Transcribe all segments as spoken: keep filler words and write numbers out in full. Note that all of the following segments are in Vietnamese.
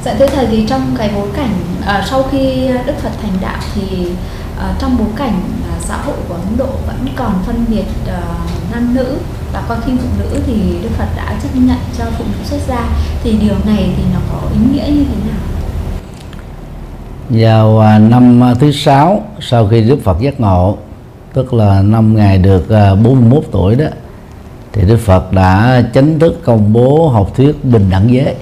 Dạ thưa thầy, thì trong cái bối cảnh à, sau khi Đức Phật thành đạo thì à, trong bối cảnh à, xã hội của Ấn Độ vẫn còn phân biệt à, nam nữ và coi khinh phụ nữ, thì Đức Phật đã chấp nhận cho phụ nữ xuất gia, thì điều này thì nó có ý nghĩa như thế nào? Vào à, năm thứ sáu sau khi Đức Phật giác ngộ, tức là năm Ngài được à, bốn mươi mốt tuổi đó, thì Đức Phật đã chính thức công bố học thuyết bình đẳng giới.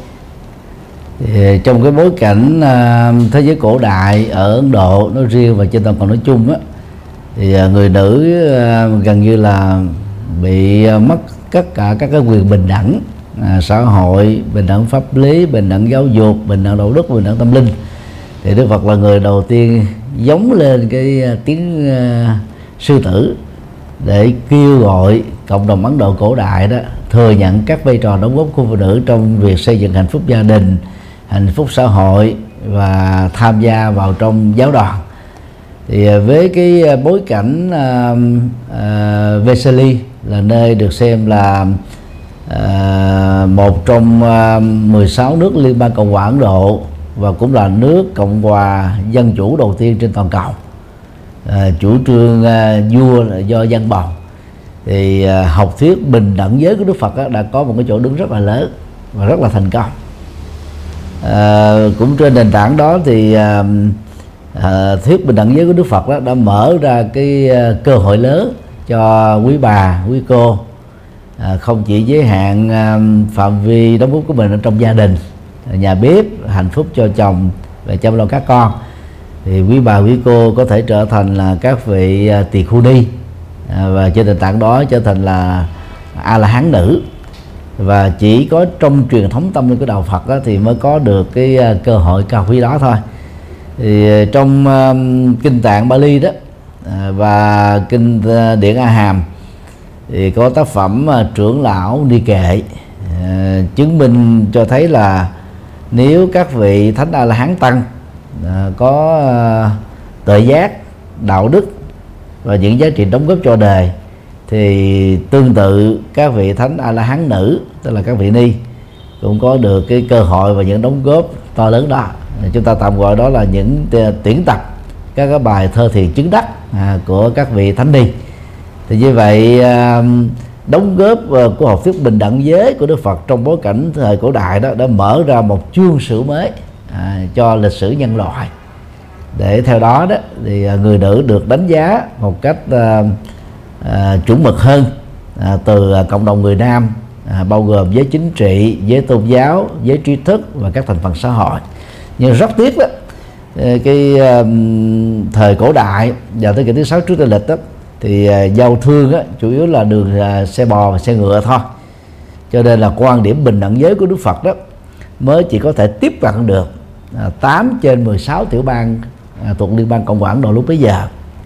Thì trong cái bối cảnh à, thế giới cổ đại ở Ấn Độ nói riêng và trên toàn cầu nói chung á, thì à, người nữ à, gần như là bị à, mất tất cả các cái quyền bình đẳng à, xã hội, bình đẳng pháp lý, bình đẳng giáo dục, bình đẳng đạo đức, bình đẳng tâm linh. Thì Đức Phật là người đầu tiên giống lên cái à, tiếng à, sư tử để kêu gọi cộng đồng Ấn Độ cổ đại đó thừa nhận các vai trò đóng góp của phụ nữ trong việc xây dựng hạnh phúc gia đình, hạnh phúc xã hội và tham gia vào trong giáo đoàn. Thì với cái bối cảnh uh, uh, Vesali là nơi được xem là uh, một trong uh, mười sáu nước Liên bang Cộng hòa Ấn Độ và cũng là nước Cộng hòa dân chủ đầu tiên trên toàn cầu, uh, chủ trương uh, vua là do dân bầu, thì uh, học thuyết bình đẳng giới của Đức Phật uh, đã có một cái chỗ đứng rất là lớn và rất là thành công. À, cũng trên nền tảng đó thì à, à, thuyết bình đẳng giới của Đức Phật đó đã mở ra cái à, cơ hội lớn cho quý bà, quý cô, à, không chỉ giới hạn à, phạm vi đóng góp của mình ở trong gia đình, nhà bếp, hạnh phúc cho chồng và chăm lo các con, thì quý bà, quý cô có thể trở thành là các vị à, tỳ khu ni, à, và trên nền tảng đó trở thành là A La Hán nữ. Và chỉ có trong truyền thống tâm linh của đạo Phật đó, thì mới có được cái uh, cơ hội cao quý đó thôi. Thì uh, trong uh, kinh Tạng Bali đó uh, và kinh uh, Điển A Hàm thì có tác phẩm uh, trưởng lão Ni Kệ uh, chứng minh cho thấy là nếu các vị thánh A La Hán tăng uh, có uh, tuệ giác, đạo đức và những giá trị đóng góp cho đời, thì tương tự các vị thánh A La Hán nữ, tức là các vị ni, cũng có được cái cơ hội và những đóng góp to lớn đó. Chúng ta tạm gọi đó là những tuyển tập các cái bài thơ thiền chứng đắc à, của các vị thánh ni. Thì như vậy à, đóng góp của học thuyết bình đẳng giới của Đức Phật trong bối cảnh thời cổ đại đó đã mở ra một chương sử mới à, cho lịch sử nhân loại. Để theo đó đó thì người nữ được đánh giá một cách à, À, chuẩn mực hơn à, từ à, cộng đồng người nam, à, bao gồm giới chính trị, giới tôn giáo, giới trí thức và các thành phần xã hội. Nhưng rất tiếc đó, cái à, thời cổ đại vào thế kỷ thứ sáu trước Tây lịch đó, thì à, giao thương á, chủ yếu là đường à, xe bò và xe ngựa thôi, cho nên là quan điểm bình đẳng giới của Đức Phật đó mới chỉ có thể tiếp cận được à, tám trên mười sáu tiểu bang à, thuộc Liên bang Cộng hòa Ấn Độ lúc bấy giờ,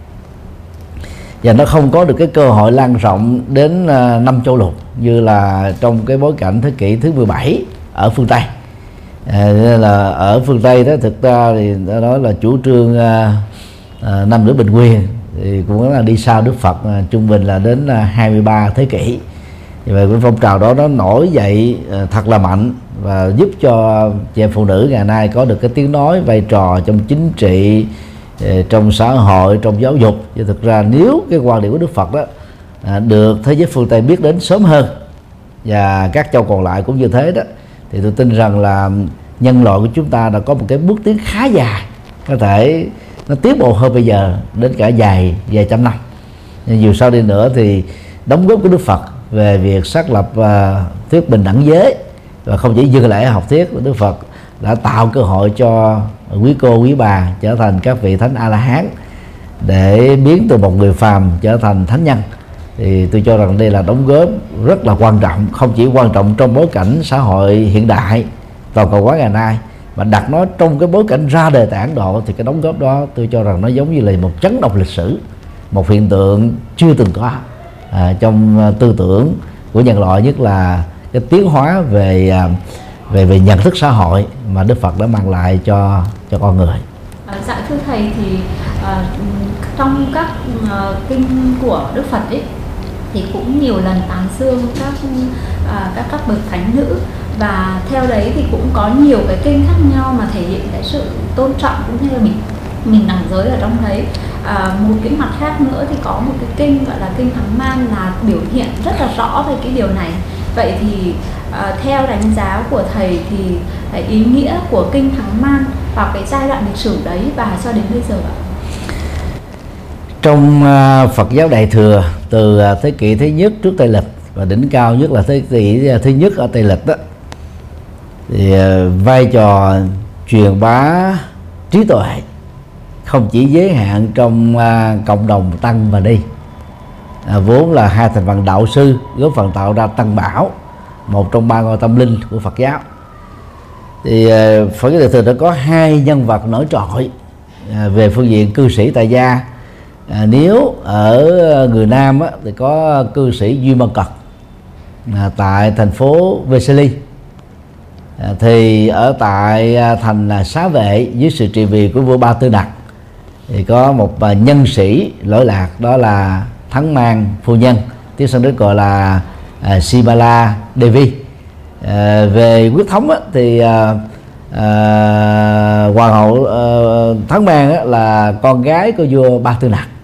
và nó không có được cái cơ hội lan rộng đến uh, năm châu lục như là trong cái bối cảnh thế kỷ thứ mười bảy ở phương Tây. À, nên là ở phương Tây đó thực ra thì đó là chủ trương uh, uh, nam nữ bình quyền, thì cũng là đi sau Đức Phật, uh, trung bình là đến uh, hai mươi ba thế kỷ. Vì vậy cái phong trào đó nó nổi dậy uh, thật là mạnh và giúp cho chị em phụ nữ ngày nay có được cái tiếng nói, vai trò trong chính trị, trong xã hội, trong giáo dục. Chứ thực ra nếu cái quan điểm của Đức Phật đó à, được thế giới phương Tây biết đến sớm hơn, và các châu còn lại cũng như thế đó, thì tôi tin rằng là nhân loại của chúng ta đã có một cái bước tiến khá dài, có thể nó tiến bộ hơn bây giờ đến cả dài vài trăm năm. Nhưng dù sao đi nữa thì đóng góp của Đức Phật về việc xác lập uh, thuyết bình đẳng giới, và không chỉ dừng lại học thuyết của Đức Phật, đã tạo cơ hội cho quý cô, quý bà trở thành các vị thánh A La Hán, để biến từ một người phàm trở thành thánh nhân. Thì tôi cho rằng đây là đóng góp rất là quan trọng, không chỉ quan trọng trong bối cảnh xã hội hiện đại toàn cầu hóa ngày nay, mà đặt nó trong cái bối cảnh ra đời tại Ấn Độ, thì cái đóng góp đó tôi cho rằng nó giống như là một chấn động lịch sử, một hiện tượng chưa từng có à, trong tư tưởng của nhân loại, nhất là cái tiến hóa về à, về về nhận thức xã hội mà Đức Phật đã mang lại cho cho con người. À, dạ thưa thầy, thì à, trong các à, kinh của Đức Phật ấy thì cũng nhiều lần tán dương các à, các các bậc thánh nữ và theo đấy thì cũng có nhiều cái kinh khác nhau mà thể hiện cái sự tôn trọng cũng như là bình bình đẳng giới ở trong đấy. À, một cái mặt khác nữa thì có một cái kinh gọi là kinh Thắng Man là biểu hiện rất là rõ về cái điều này. Vậy thì à, theo đánh giá của thầy thì cái ý nghĩa của kinh Thắng Man vào cái giai đoạn lịch sử đấy và cho đến bây giờ ạ? Trong uh, Phật giáo Đại thừa từ uh, thế kỷ thứ nhất trước Tây lịch và đỉnh cao nhất là thế kỷ thứ nhất ở Tây lịch đó, thì uh, vai trò truyền bá trí tuệ không chỉ giới hạn trong uh, cộng đồng tăng và ni, à, vốn là hai thành phần đạo sư góp phần tạo ra tăng bảo, một trong ba ngôi tâm linh của Phật giáo. Thì uh, Phật giáo Đại thừa đã có hai nhân vật nổi trội uh, về phương diện cư sĩ tại gia. À, nếu ở người Nam á, thì có cư sĩ Duy Ma Cật à, tại thành phố Vesely, à, thì ở tại à, thành là Xá Vệ dưới sự trị vì của vua Ba Tư Nặc thì có một à, nhân sĩ lỗi lạc, đó là Thắng Man phu nhân, tiếng Sanskrit gọi là à, Simala Devi. À, về huyết thống á, thì à, à, hoàng hậu à, Thắng Man á, là con gái của vua Ba Tư Nặc.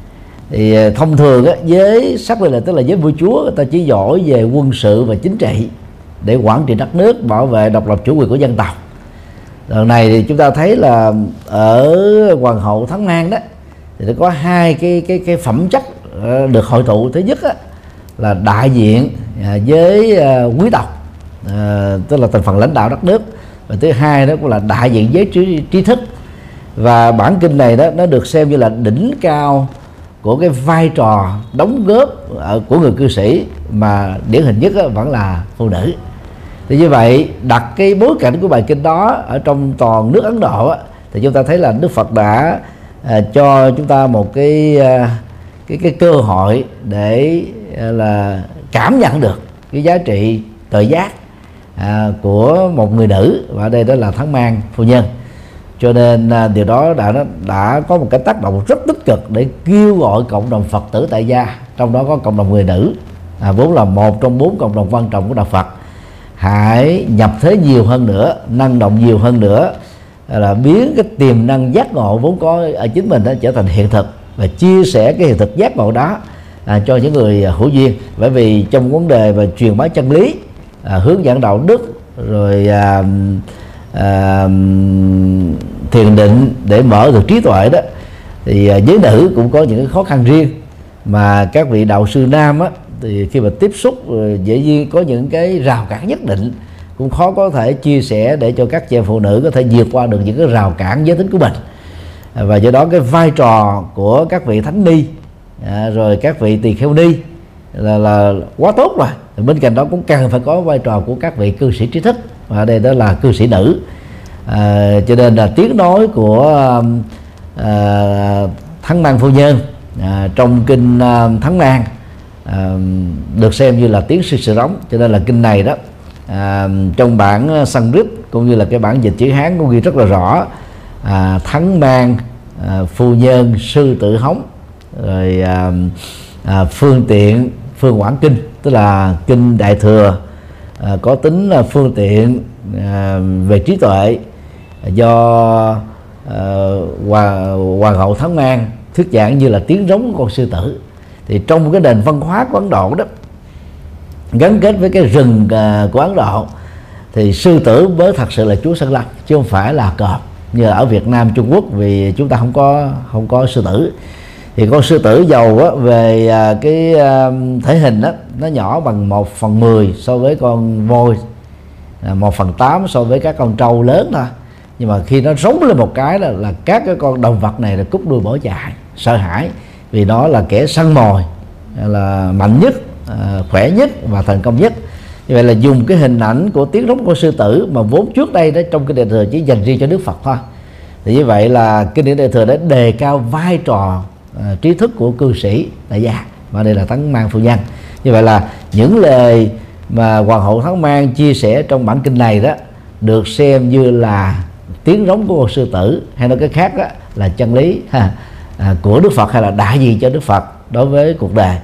Thì thông thường á, với sắc lệnh là tức là với vua chúa, người ta chỉ giỏi về quân sự và chính trị để quản trị đất nước, bảo vệ độc lập chủ quyền của dân tộc. Lần này thì chúng ta thấy là ở hoàng hậu Thắng Man đó thì nó có hai cái cái cái phẩm chất được hội tụ. Thứ nhất á, là đại diện với quý tộc, à, tức là thành phần lãnh đạo đất nước, và thứ hai đó cũng là đại diện với trí, trí thức. Và bản kinh này đó nó được xem như là đỉnh cao của cái vai trò đóng góp của người cư sĩ, mà điển hình nhất vẫn là phụ nữ. Thì như vậy đặt cái bối cảnh của bài kinh đó ở trong toàn nước Ấn Độ thì chúng ta thấy là Đức Phật đã à, cho chúng ta một cái à, cái cái cơ hội để à, là cảm nhận được cái giá trị tự giác à, của một người nữ, và ở đây đó là Thắng Man phu nhân. Cho nên à, điều đó đã đã có một cái tác động rất tích cực để kêu gọi cộng đồng Phật tử tại gia, trong đó có cộng đồng người nữ, à, vốn là một trong bốn cộng đồng quan trọng của đạo Phật, hãy nhập thế nhiều hơn nữa, năng động nhiều hơn nữa, là biến cái tiềm năng giác ngộ vốn có ở chính mình đó trở thành hiện thực, và chia sẻ cái hiện thực giác ngộ đó à, cho những người hữu duyên. Bởi vì trong vấn đề về truyền bá chân lý, à, hướng dẫn đạo đức, rồi à, à, thiền định để mở được trí tuệ đó, thì à, giới nữ cũng có những cái khó khăn riêng mà các vị đạo sư nam á, thì khi mà tiếp xúc dễ nhiên có những cái rào cản nhất định, cũng khó có thể chia sẻ để cho các chị em phụ nữ có thể vượt qua được những cái rào cản giới tính của mình. Và do đó cái vai trò của các vị thánh ni à, rồi các vị tỳ kheo ni là, là quá tốt rồi. Bên cạnh đó cũng cần phải có vai trò của các vị cư sĩ trí thức, và ở đây đó là cư sĩ nữ. À, cho nên là tiếng nói của à, Thắng Man phu nhân à, trong kinh à, Thắng Man à, được xem như là tiếng sư sự đóng. Cho nên là kinh này đó à, trong bản Sanskrit cũng như là cái bản dịch chữ Hán cũng ghi rất là rõ, à, Thắng Man à, phu nhân sư tử hóng, rồi à, à, phương tiện phương quảng kinh, tức là kinh Đại thừa à, có tính là phương tiện à, về trí tuệ do à, hoàng, hoàng hậu Thắng Man thuyết giảng như là tiếng rống của con sư tử. Thì trong cái nền văn hóa của Ấn Độ đó, gắn kết với cái rừng à, của Ấn Độ, thì sư tử mới thật sự là chúa Sơn Lâm, chứ không phải là cọp như ở Việt Nam, Trung Quốc, vì chúng ta không có không có sư tử. Thì con sư tử dầu á, về à, cái à, thể hình đó, nó nhỏ bằng một phần mười so với con voi, à, một phần tám so với các con trâu lớn thôi. Nhưng mà khi nó rống lên một cái là, là các cái con động vật này là cúp đuôi bỏ chạy, sợ hãi, vì nó là kẻ săn mồi, là mạnh nhất, à, khỏe nhất và thành công nhất. Như vậy là dùng cái hình ảnh của tiếng rống của sư tử mà vốn trước đây đó trong kinh Đại thừa chỉ dành riêng cho Đức Phật thôi. Thì như vậy là kinh điển Đại thừa đã đề cao vai trò à, trí thức của cư sĩ tại gia, và đây là Thắng Man phu nhân. Như vậy là những lời mà hoàng hậu Thắng Man chia sẻ trong bản kinh này đó được xem như là tiếng rống của con sư tử, hay nói cái khác đó là chân lý ha, à, của Đức Phật, hay là đại diện cho Đức Phật đối với cuộc đời.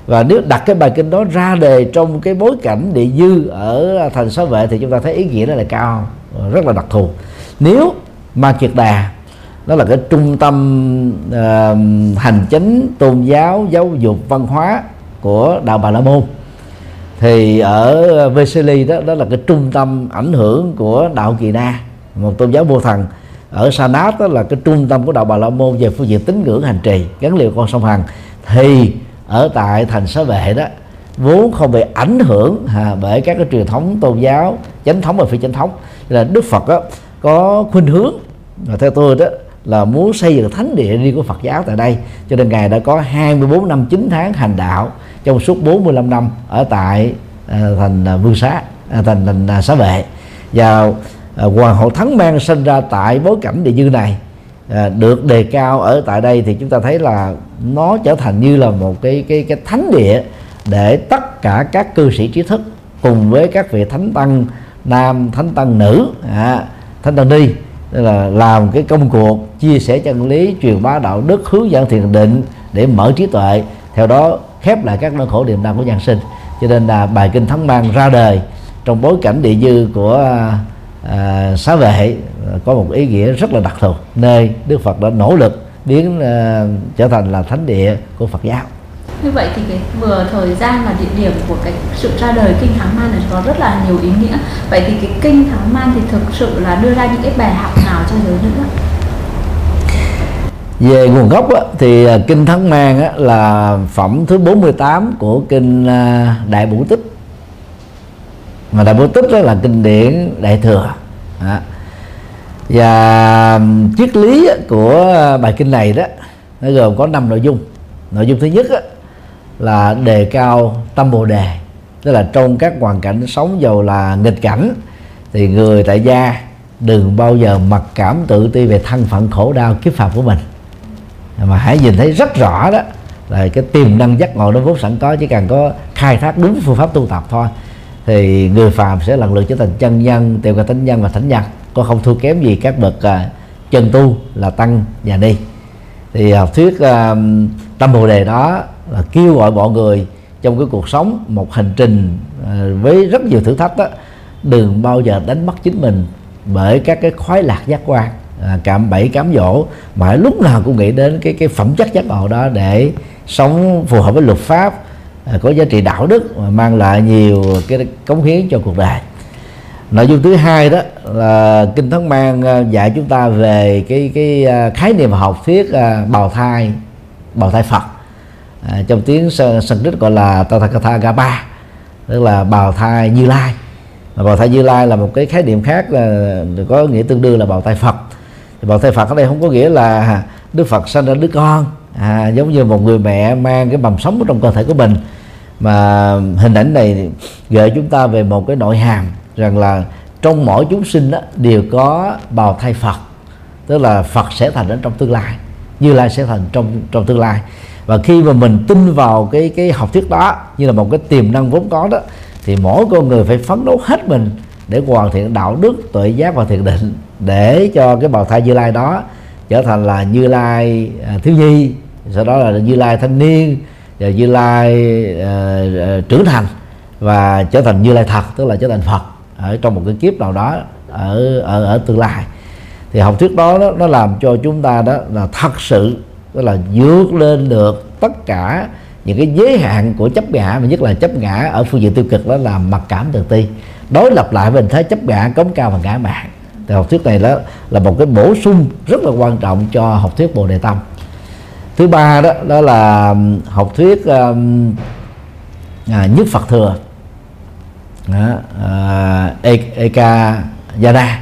Và nếu đặt cái bài kinh đó ra đề trong cái bối cảnh địa dư ở thành Xá Vệ thì chúng ta thấy ý nghĩa đó là cao, rất là đặc thù. Nếu Ma Kiệt Đà đó là cái trung tâm uh, hành chính, tôn giáo, giáo dục, văn hóa của đạo Bà La Môn, thì ở Vesely đó đó là cái trung tâm ảnh hưởng của đạo Kỳ Na, một tôn giáo vô thần. Ở Sanat đó là cái trung tâm của đạo Bà La Môn về phương diện tín ngưỡng hành trì gắn liền con sông Hằng. Thì ở tại thành Xá Vệ đó vốn không bị ảnh hưởng à, bởi các cái truyền thống tôn giáo chánh thống và phi chánh thống, là Đức Phật đó có khuynh hướng, và theo tôi đó là muốn xây dựng thánh địa riêng của Phật giáo tại đây, cho nên ngài đã có hai mươi bốn năm chín tháng hành đạo trong suốt bốn mươi lăm năm ở tại à, thành à, Vương Xá, à, thành thành à, Xá Vệ. Và à, Hoàng hậu Thắng Mang sinh ra tại bối cảnh địa dư này, à, được đề cao ở tại đây, thì chúng ta thấy là nó trở thành như là một cái cái cái thánh địa để tất cả các cư sĩ trí thức cùng với các vị thánh tăng nam, thánh tăng nữ, à, thánh tăng ni là làm cái công cuộc chia sẻ chân lý, truyền bá đạo đức, hướng dẫn thiền định để mở trí tuệ, theo đó khép lại các nỗi khổ niềm đau của nhân sinh. Cho nên là bài kinh Thắng Mang ra đời trong bối cảnh địa dư của à, Xá Vệ có một ý nghĩa rất là đặc thù, nơi Đức Phật đã nỗ lực biến à, trở thành là thánh địa của Phật giáo. Như vậy thì cái vừa thời gian và địa điểm của cái sự ra đời kinh Thắng Man này có rất là nhiều ý nghĩa. Vậy thì cái kinh Thắng Man thì thực sự là đưa ra những cái bài học nào cho giới nữ? Về nguồn gốc á, thì kinh Thắng Man á, là phẩm thứ bốn mươi tám của kinh Đại Bổ Tích. Mà Đại Bổ Tích đó là kinh điển Đại Thừa. Đó. Và triết lý của bài kinh này đó nó gồm có năm nội dung. Nội dung thứ nhất á, là đề cao tâm Bồ Đề, tức là trong các hoàn cảnh sống dầu là nghịch cảnh thì người tại gia đừng bao giờ mặc cảm tự ti về thân phận khổ đau kiếp phạm của mình, mà hãy nhìn thấy rất rõ đó là cái tiềm năng giác ngộ nó vốn sẵn có, chỉ cần có khai thác đúng phương pháp tu tập thôi thì người phàm sẽ lần lượt trở thành chân nhân, tiểu ca thánh nhân và thánh nhân, có không thua kém gì các bậc uh, chân tu là tăng và ni. Thì học thuyết uh, tâm Bồ Đề đó là kêu gọi mọi người trong cái cuộc sống một hành trình uh, với rất nhiều thử thách đó, đừng bao giờ đánh mất chính mình bởi các cái khoái lạc giác quan, à, cạm bẫy cám dỗ, mà lúc nào cũng nghĩ đến cái cái phẩm chất giác ngộ đó để sống phù hợp với luật pháp, à, có giá trị đạo đức mà mang lại nhiều cái cống hiến cho cuộc đời. Nội dung thứ hai đó là kinh Thắng Man dạy chúng ta về cái cái khái niệm học thuyết bào thai bào thai Phật, à, trong tiếng Sanskrit gọi là Tathagata Gapa, tức là bào thai Như Lai. Mà bào thai Như Lai là một cái khái niệm khác, là có nghĩa tương đương là bào thai Phật. Thì bào thai Phật ở đây không có nghĩa là Đức Phật sinh ra đứa con, à, giống như một người mẹ mang cái mầm sống ở trong cơ thể của mình, mà hình ảnh này gợi chúng ta về một cái nội hàm rằng là trong mỗi chúng sinh đó, đều có bào thai Phật, tức là Phật sẽ thành ở trong tương lai, Như Lai sẽ thành trong trong tương lai. Và khi mà mình tin vào cái cái học thuyết đó như là một cái tiềm năng vốn có đó, thì mỗi con người phải phấn đấu hết mình để hoàn thiện đạo đức, tuệ giác và thiền định, để cho cái bào thai Như Lai đó trở thành là Như Lai à, thiếu nhi, sau đó là Như Lai thanh niên, và Như Lai à, à, trưởng thành, và trở thành Như Lai thật, tức là trở thành Phật ở trong một cái kiếp nào đó ở ở ở tương lai. Thì học thuyết đó, đó nó làm cho chúng ta đó là thật sự đó là vượt lên được tất cả những cái giới hạn của chấp ngã, mà nhất là chấp ngã ở phương diện tiêu cực, đó là mặc cảm tự ti, đối lập lại với hình thái chấp ngã cống cao và ngã mạn. Thì học thuyết này đó là một cái bổ sung rất là quan trọng cho học thuyết Bồ Đề Tâm. Thứ ba đó đó là học thuyết um, à, nhất Phật thừa, đó, à, Eka Yada.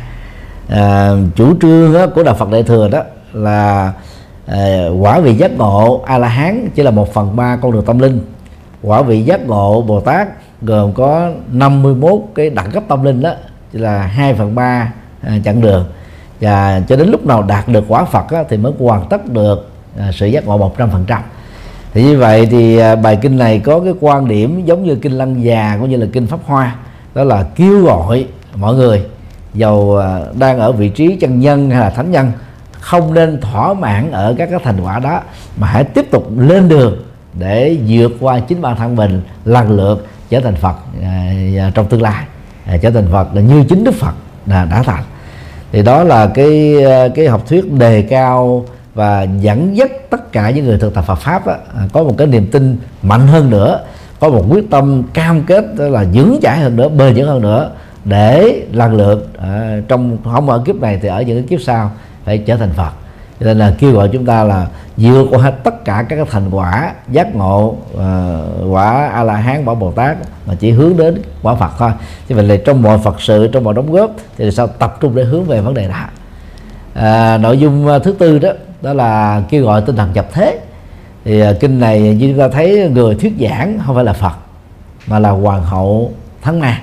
À, chủ trương đó, của đạo Phật Đại thừa đó là à, quả vị giác ngộ A La Hán chỉ là một phần ba con đường tâm linh, quả vị giác ngộ Bồ Tát gồm có năm mươi mốt cái đẳng cấp tâm linh, đó chỉ là hai phần ba à, chặng đường, và cho đến lúc nào đạt được quả Phật á, thì mới hoàn tất được à, sự giác ngộ một trăm phần trăm. Thì như vậy thì à, bài kinh này có cái quan điểm giống như kinh Lăng Già cũng như là kinh Pháp Hoa, đó là kêu gọi mọi người dầu à, đang ở vị trí chân nhân hay là thánh nhân không nên thỏa mãn ở các cái thành quả đó, mà hãy tiếp tục lên đường để vượt qua chính bản thân mình, lần lượt trở thành Phật à, trong tương lai, à, trở thành Phật là như chính Đức Phật là đã thành. Thì đó là cái cái học thuyết đề cao và dẫn dắt tất cả những người thực tập Phật pháp đó, có một cái niềm tin mạnh hơn nữa, có một quyết tâm cam kết là vững chãi hơn nữa, bền vững hơn nữa, để lần lượt à, trong không ở kiếp này thì ở những cái kiếp sau phải trở thành Phật. Cho nên là kêu gọi chúng ta là vượt qua hết tất cả các thành quả giác ngộ, à, quả A La Hán, quả Bồ Tát, mà chỉ hướng đến quả Phật thôi. Như vậy là trong mọi Phật sự, trong mọi đóng góp thì sao tập trung để hướng về vấn đề đó. À, nội dung thứ tư đó đó là kêu gọi tinh thần nhập thế. Thì uh, kinh này như chúng ta thấy người thuyết giảng không phải là Phật mà là Hoàng hậu Thắng Ma.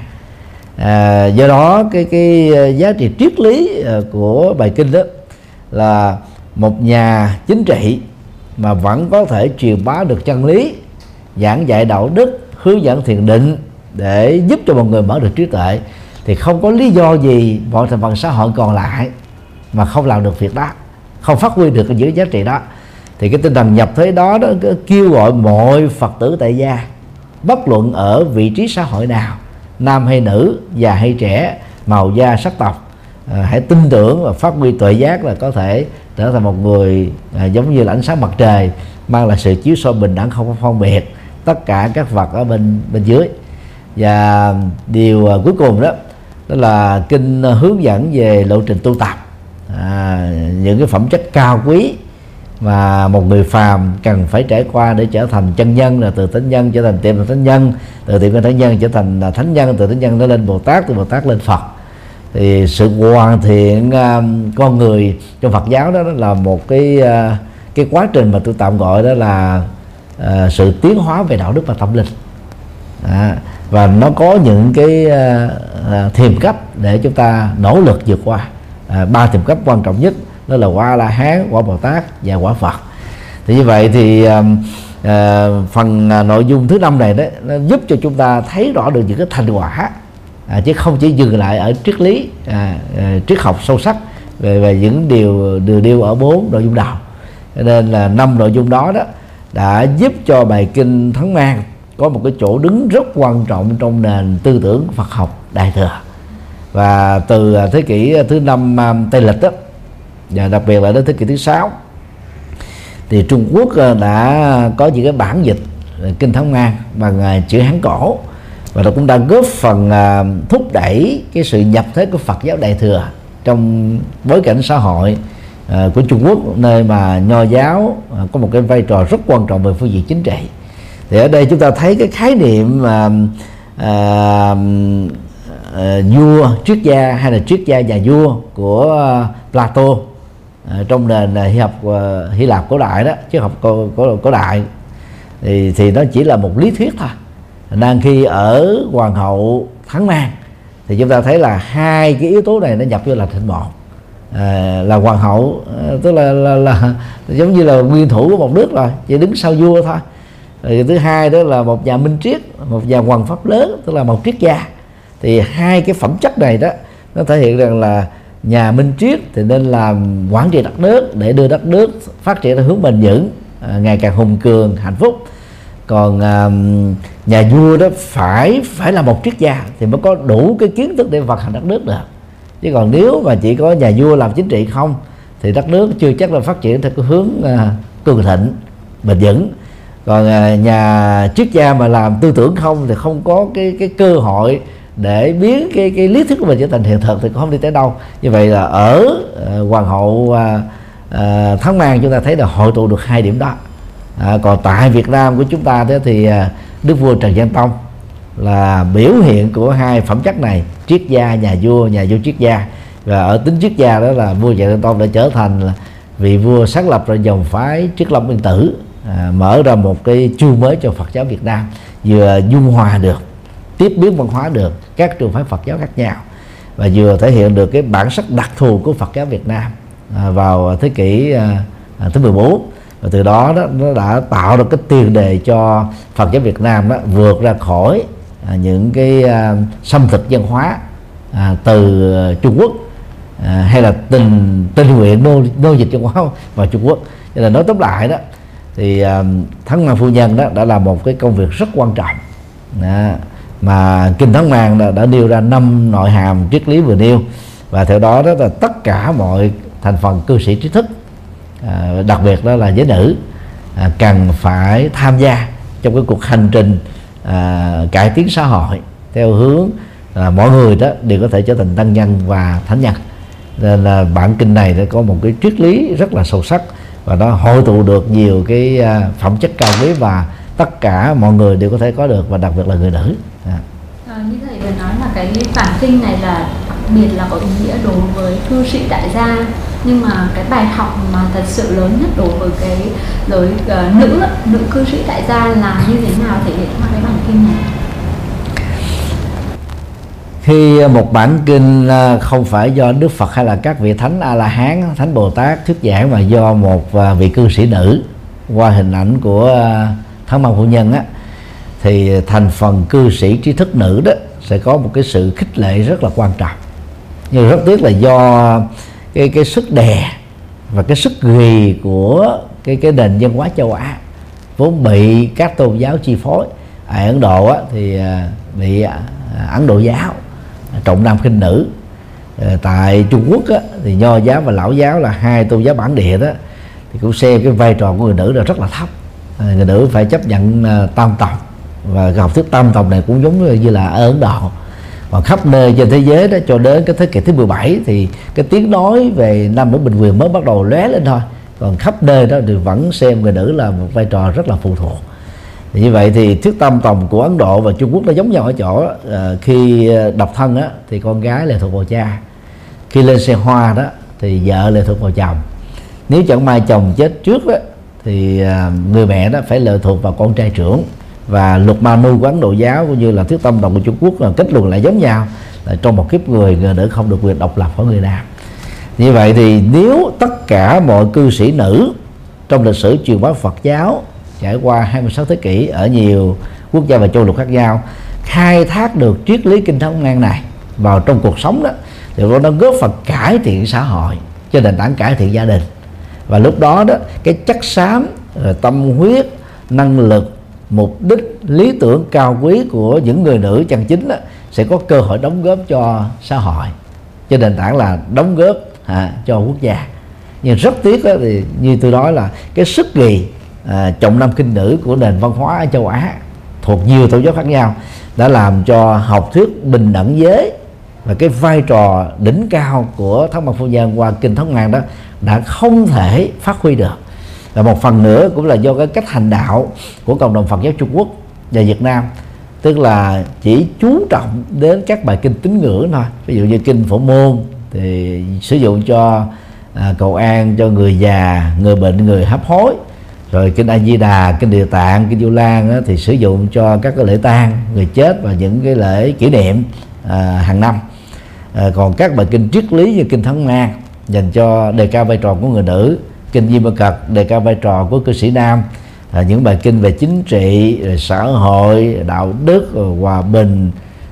À, do đó cái cái giá trị triết lý uh, của bài kinh đó là một nhà chính trị mà vẫn có thể truyền bá được chân lý, giảng dạy đạo đức, hướng dẫn thiền định để giúp cho mọi người mở được trí tuệ, thì không có lý do gì mọi thành phần xã hội còn lại mà không làm được việc đó, không phát huy được những giá trị đó. Thì cái tinh thần nhập thế đó, đó kêu gọi mọi Phật tử tại gia, bất luận ở vị trí xã hội nào, nam hay nữ, già hay trẻ, màu da sắc tộc, à, hãy tin tưởng và phát huy tuệ giác là có thể trở thành một người à, giống như là ánh sáng mặt trời, mang lại sự chiếu soi bình đẳng, không có phân biệt tất cả các vật ở bên bên dưới. Và điều à, cuối cùng đó đó là kinh hướng dẫn về lộ trình tu tập, à, những cái phẩm chất cao quý mà một người phàm cần phải trải qua để trở thành chân nhân, là từ thánh nhân trở thành tiệm thánh nhân, từ tiệm thánh nhân trở thành thánh nhân, từ thánh nhân nó lên Bồ Tát, từ Bồ Tát lên Phật. Thì sự hoàn thiện uh, con người trong Phật giáo đó, đó là một cái uh, cái quá trình mà tôi tạm gọi đó là uh, sự tiến hóa về đạo đức và tâm linh. À, và nó có những cái uh, uh, thiềm cấp để chúng ta nỗ lực vượt qua. À, ba thiềm cấp quan trọng nhất đó là quả A La Hán, quả Bồ Tát và quả Phật. Thì như vậy thì uh, uh, phần uh, nội dung thứ năm này đó nó giúp cho chúng ta thấy rõ được những cái thành quả, à, chứ không chỉ dừng lại ở triết lý, à, à, triết học sâu sắc về, về những điều điều điêu ở bốn nội dung đầu. Cho nên là năm nội dung đó đó đã giúp cho bài kinh Thắng Man có một cái chỗ đứng rất quan trọng trong nền tư tưởng Phật học Đại thừa. Và từ thế kỷ thứ năm Tây lịch đó, và đặc biệt là đến thế kỷ thứ sáu, thì Trung Quốc đã có những cái bản dịch kinh Thắng Man bằng chữ Hán cổ, và nó cũng đã góp phần thúc đẩy cái sự nhập thế của Phật giáo Đại thừa trong bối cảnh xã hội của Trung Quốc, nơi mà Nho giáo có một cái vai trò rất quan trọng về phương diện chính trị. Thì ở đây chúng ta thấy cái khái niệm mà à, à, vua triết gia hay là triết gia nhà vua của Plato à, trong nền Hy học Hy Lạp cổ đại đó, triết học cổ, cổ, cổ đại thì thì nó chỉ là một lý thuyết thôi. Đang khi ở Hoàng hậu Thắng Man thì chúng ta thấy là hai cái yếu tố này nó nhập vô là thành một, à, là hoàng hậu, à, tức là, là, là giống như là nguyên thủ của một nước rồi, chỉ đứng sau vua thôi. Rồi thứ hai đó là một nhà minh triết, một nhà hoằng pháp lớn, tức là một triết gia. Thì hai cái phẩm chất này đó nó thể hiện rằng là nhà minh triết thì nên làm quản trị đất nước để đưa đất nước phát triển theo hướng bền vững, à, ngày càng hùng cường, hạnh phúc. Còn à, nhà vua đó phải phải là một triết gia thì mới có đủ cái kiến thức để vận hành đất nước được. Chứ còn nếu mà chỉ có nhà vua làm chính trị không thì đất nước chưa chắc là phát triển theo cái hướng à, cường thịnh, bền vững. Còn à, nhà triết gia mà làm tư tưởng không thì không có cái cái cơ hội để biến cái cái lý thuyết của mình trở thành hiện thực thì cũng không đi tới đâu. Như vậy là ở à, Hoàng hậu à, à, Thắng Man chúng ta thấy là hội tụ được hai điểm đó. À, còn tại Việt Nam của chúng ta thế thì à, Đức vua Trần Nhân Tông là biểu hiện của hai phẩm chất này, triết gia, nhà vua, nhà vua triết gia. Và ở tính triết gia đó là vua Trần Nhân Tông đã trở thành là vị vua sáng lập ra dòng phái Triết Long Yên Tử, à, mở ra một cái chương mới cho Phật giáo Việt Nam, vừa dung hòa được, tiếp biến văn hóa được các trường phái Phật giáo khác nhau, và vừa thể hiện được cái bản sắc đặc thù của Phật giáo Việt Nam à, vào thế kỷ à, thứ mười bốn. Và từ đó, đó nó đã tạo được cái tiền đề cho Phật giáo Việt Nam đó vượt ra khỏi à, những cái à, xâm thực văn hóa à, từ à, Trung Quốc à, hay là tình tình nguyện nô, nô dịch văn hóa vào Trung Quốc. Cho nên nói tóm lại đó thì uh, Thắng Mang Phu Nhân đó đã làm một cái công việc rất quan trọng đó, mà Kinh Thắng Mang đã, đã nêu ra năm nội hàm triết lý vừa nêu, và theo đó đó là tất cả mọi thành phần cư sĩ trí thức, à, đặc biệt đó là giới nữ, à, cần phải tham gia trong cái cuộc hành trình à, cải tiến xã hội theo hướng là mọi người đó đều có thể trở thành tăng nhân và thánh nhân. Nên là bản kinh này đã có một cái triết lý rất là sâu sắc, và nó hội tụ được nhiều cái à, phẩm chất cao quý và tất cả mọi người đều có thể có được, và đặc biệt là người nữ. À. À, như thầy vừa nói là cái bản kinh này là đặc biệt là có ý nghĩa đối với cư sĩ tại gia, nhưng mà cái bài học mà thật sự lớn nhất đối với cái giới uh, nữ nữ cư sĩ tại gia là như thế nào thể hiện qua cái bản kinh này? Khi một bản kinh không phải do Đức Phật hay là các vị thánh A La Hán, thánh Bồ Tát thuyết giảng, mà do một vị cư sĩ nữ qua hình ảnh của Thắng Mang Phu Nhân á, thì thành phần cư sĩ trí thức nữ đó sẽ có một cái sự khích lệ rất là quan trọng. Nhưng rất tiếc là do cái cái sức đè và cái sức ghì của cái cái nền văn hóa châu Á vốn bị các tôn giáo chi phối. Ở Ấn Độ á, thì bị Ấn Độ giáo trọng nam khinh nữ. Tại Trung Quốc á, thì Nho giáo và Lão giáo là hai tôn giáo bản địa đó, thì cũng xem cái vai trò của người nữ là rất là thấp. Người nữ phải chấp nhận tam tòng, và học thuyết tam tòng này cũng giống như là ở Ấn Độ. Còn khắp nơi trên thế giới đó, cho đến cái thế kỷ thứ mười bảy thì cái tiếng nói về nam nữ bình quyền mới bắt đầu lóe lên thôi. Còn khắp nơi đó thì vẫn xem người nữ là một vai trò rất là phụ thuộc. Thì như vậy thì thuyết tam tòng của Ấn Độ và Trung Quốc nó giống nhau ở chỗ đó. À, khi độc thân á, thì con gái lệ thuộc vào cha. Khi lên xe hoa đó thì vợ lệ thuộc vào chồng. Nếu chẳng may chồng chết trước đó, thì người mẹ đó phải lệ thuộc vào con trai trưởng. Và luật Manu của Ấn Độ giáo cũng như là thuyết tam tòng của Trung Quốc là kết luận lại giống nhau, là trong một kiếp người, người nữ không được quyền độc lập khỏi người nam. Như vậy thì nếu tất cả mọi cư sĩ nữ trong lịch sử truyền bá Phật giáo trải qua hai mươi sáu thế kỷ ở nhiều quốc gia và châu lục khác nhau khai thác được triết lý Kinh Thắng Mang này vào trong cuộc sống đó, thì nó góp phần cải thiện xã hội trên nền tảng cải thiện gia đình. Và lúc đó đó cái chất xám, tâm huyết, năng lực, mục đích, lý tưởng cao quý của những người nữ chân chính đó, sẽ có cơ hội đóng góp cho xã hội trên nền tảng là đóng góp à, cho quốc gia. Nhưng rất tiếc đó, thì như tôi nói là cái sức ghì à, trọng nam khinh nữ của nền văn hóa ở châu Á thuộc nhiều tôn giáo khác nhau đã làm cho học thuyết bình đẳng giới và cái vai trò đỉnh cao của Thắng Mang Phu Nhân qua Kinh Thắng Mang đó đã không thể phát huy được. Và một phần nữa cũng là do cái cách hành đạo của cộng đồng Phật giáo Trung Quốc và Việt Nam, tức là chỉ chú trọng đến các bài kinh tín ngưỡng thôi. Ví dụ như kinh Phổ Môn thì sử dụng cho à, cầu an cho người già, người bệnh, người hấp hối. Rồi kinh A Di Đà, kinh Địa Tạng, kinh Du Lan á, thì sử dụng cho các cái lễ tang người chết và những cái lễ kỷ niệm à, hàng năm. À, còn các bài kinh triết lý như kinh Thắng Mang dành cho đề cao vai trò của người nữ, kinh Di Ma Cật đề cao vai trò của cư sĩ nam, à, những bài kinh về chính trị, xã hội, đạo đức, hòa bình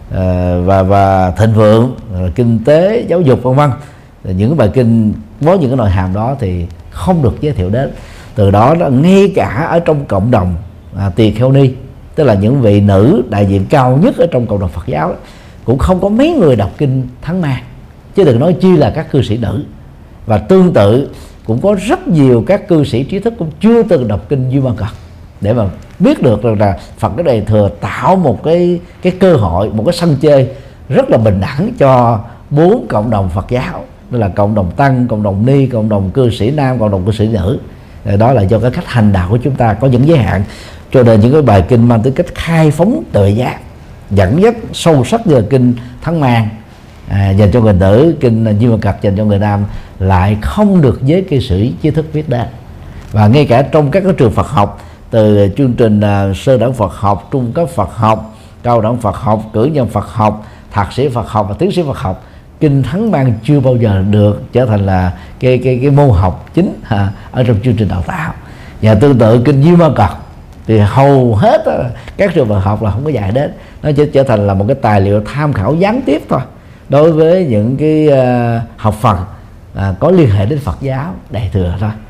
à, và và thịnh vượng, à, kinh tế, giáo dục vân vân. Những bài kinh với những cái nội hàm đó thì không được giới thiệu đến. Từ đó đó ngay cả ở trong cộng đồng à, tỳ kheo ni, tức là những vị nữ đại diện cao nhất ở trong cộng đồng Phật giáo đó, cũng không có mấy người đọc kinh Thắng Mang, chứ đừng nói chi là các cư sĩ nữ. Và tương tự cũng có rất nhiều các cư sĩ trí thức cũng chưa từng đọc kinh Duy Ma Cật để mà biết được rằng là Phật cái Đại Thừa tạo một cái cái cơ hội, một cái sân chơi rất là bình đẳng cho bốn cộng đồng Phật giáo, đó là cộng đồng tăng, cộng đồng ni, cộng đồng cư sĩ nam, cộng đồng cư sĩ nữ. Đó là do cái cách hành đạo của chúng ta có những giới hạn, cho nên những cái bài kinh mang tính cách khai phóng tự giác dẫn dắt sâu sắc như là kinh Thắng Mang à, dành cho người nữ, kinh Duy Ma Cật dành cho người nam lại không được giới cư sĩ trí thức viết đến. Và ngay cả trong các cái trường Phật học, từ chương trình uh, sơ đẳng Phật học, trung cấp Phật học, cao đẳng Phật học, cử nhân Phật học, thạc sĩ Phật học và tiến sĩ Phật học, kinh Thắng Mang chưa bao giờ được trở thành là cái cái cái môn học chính à, ở trong chương trình đào tạo. Và tương tự kinh Duy Ma Cật thì hầu hết á, các trường Phật học là không có dạy đến, nó chỉ trở thành là một cái tài liệu tham khảo gián tiếp thôi đối với những cái uh, học phần uh, có liên hệ đến Phật giáo Đại Thừa thôi.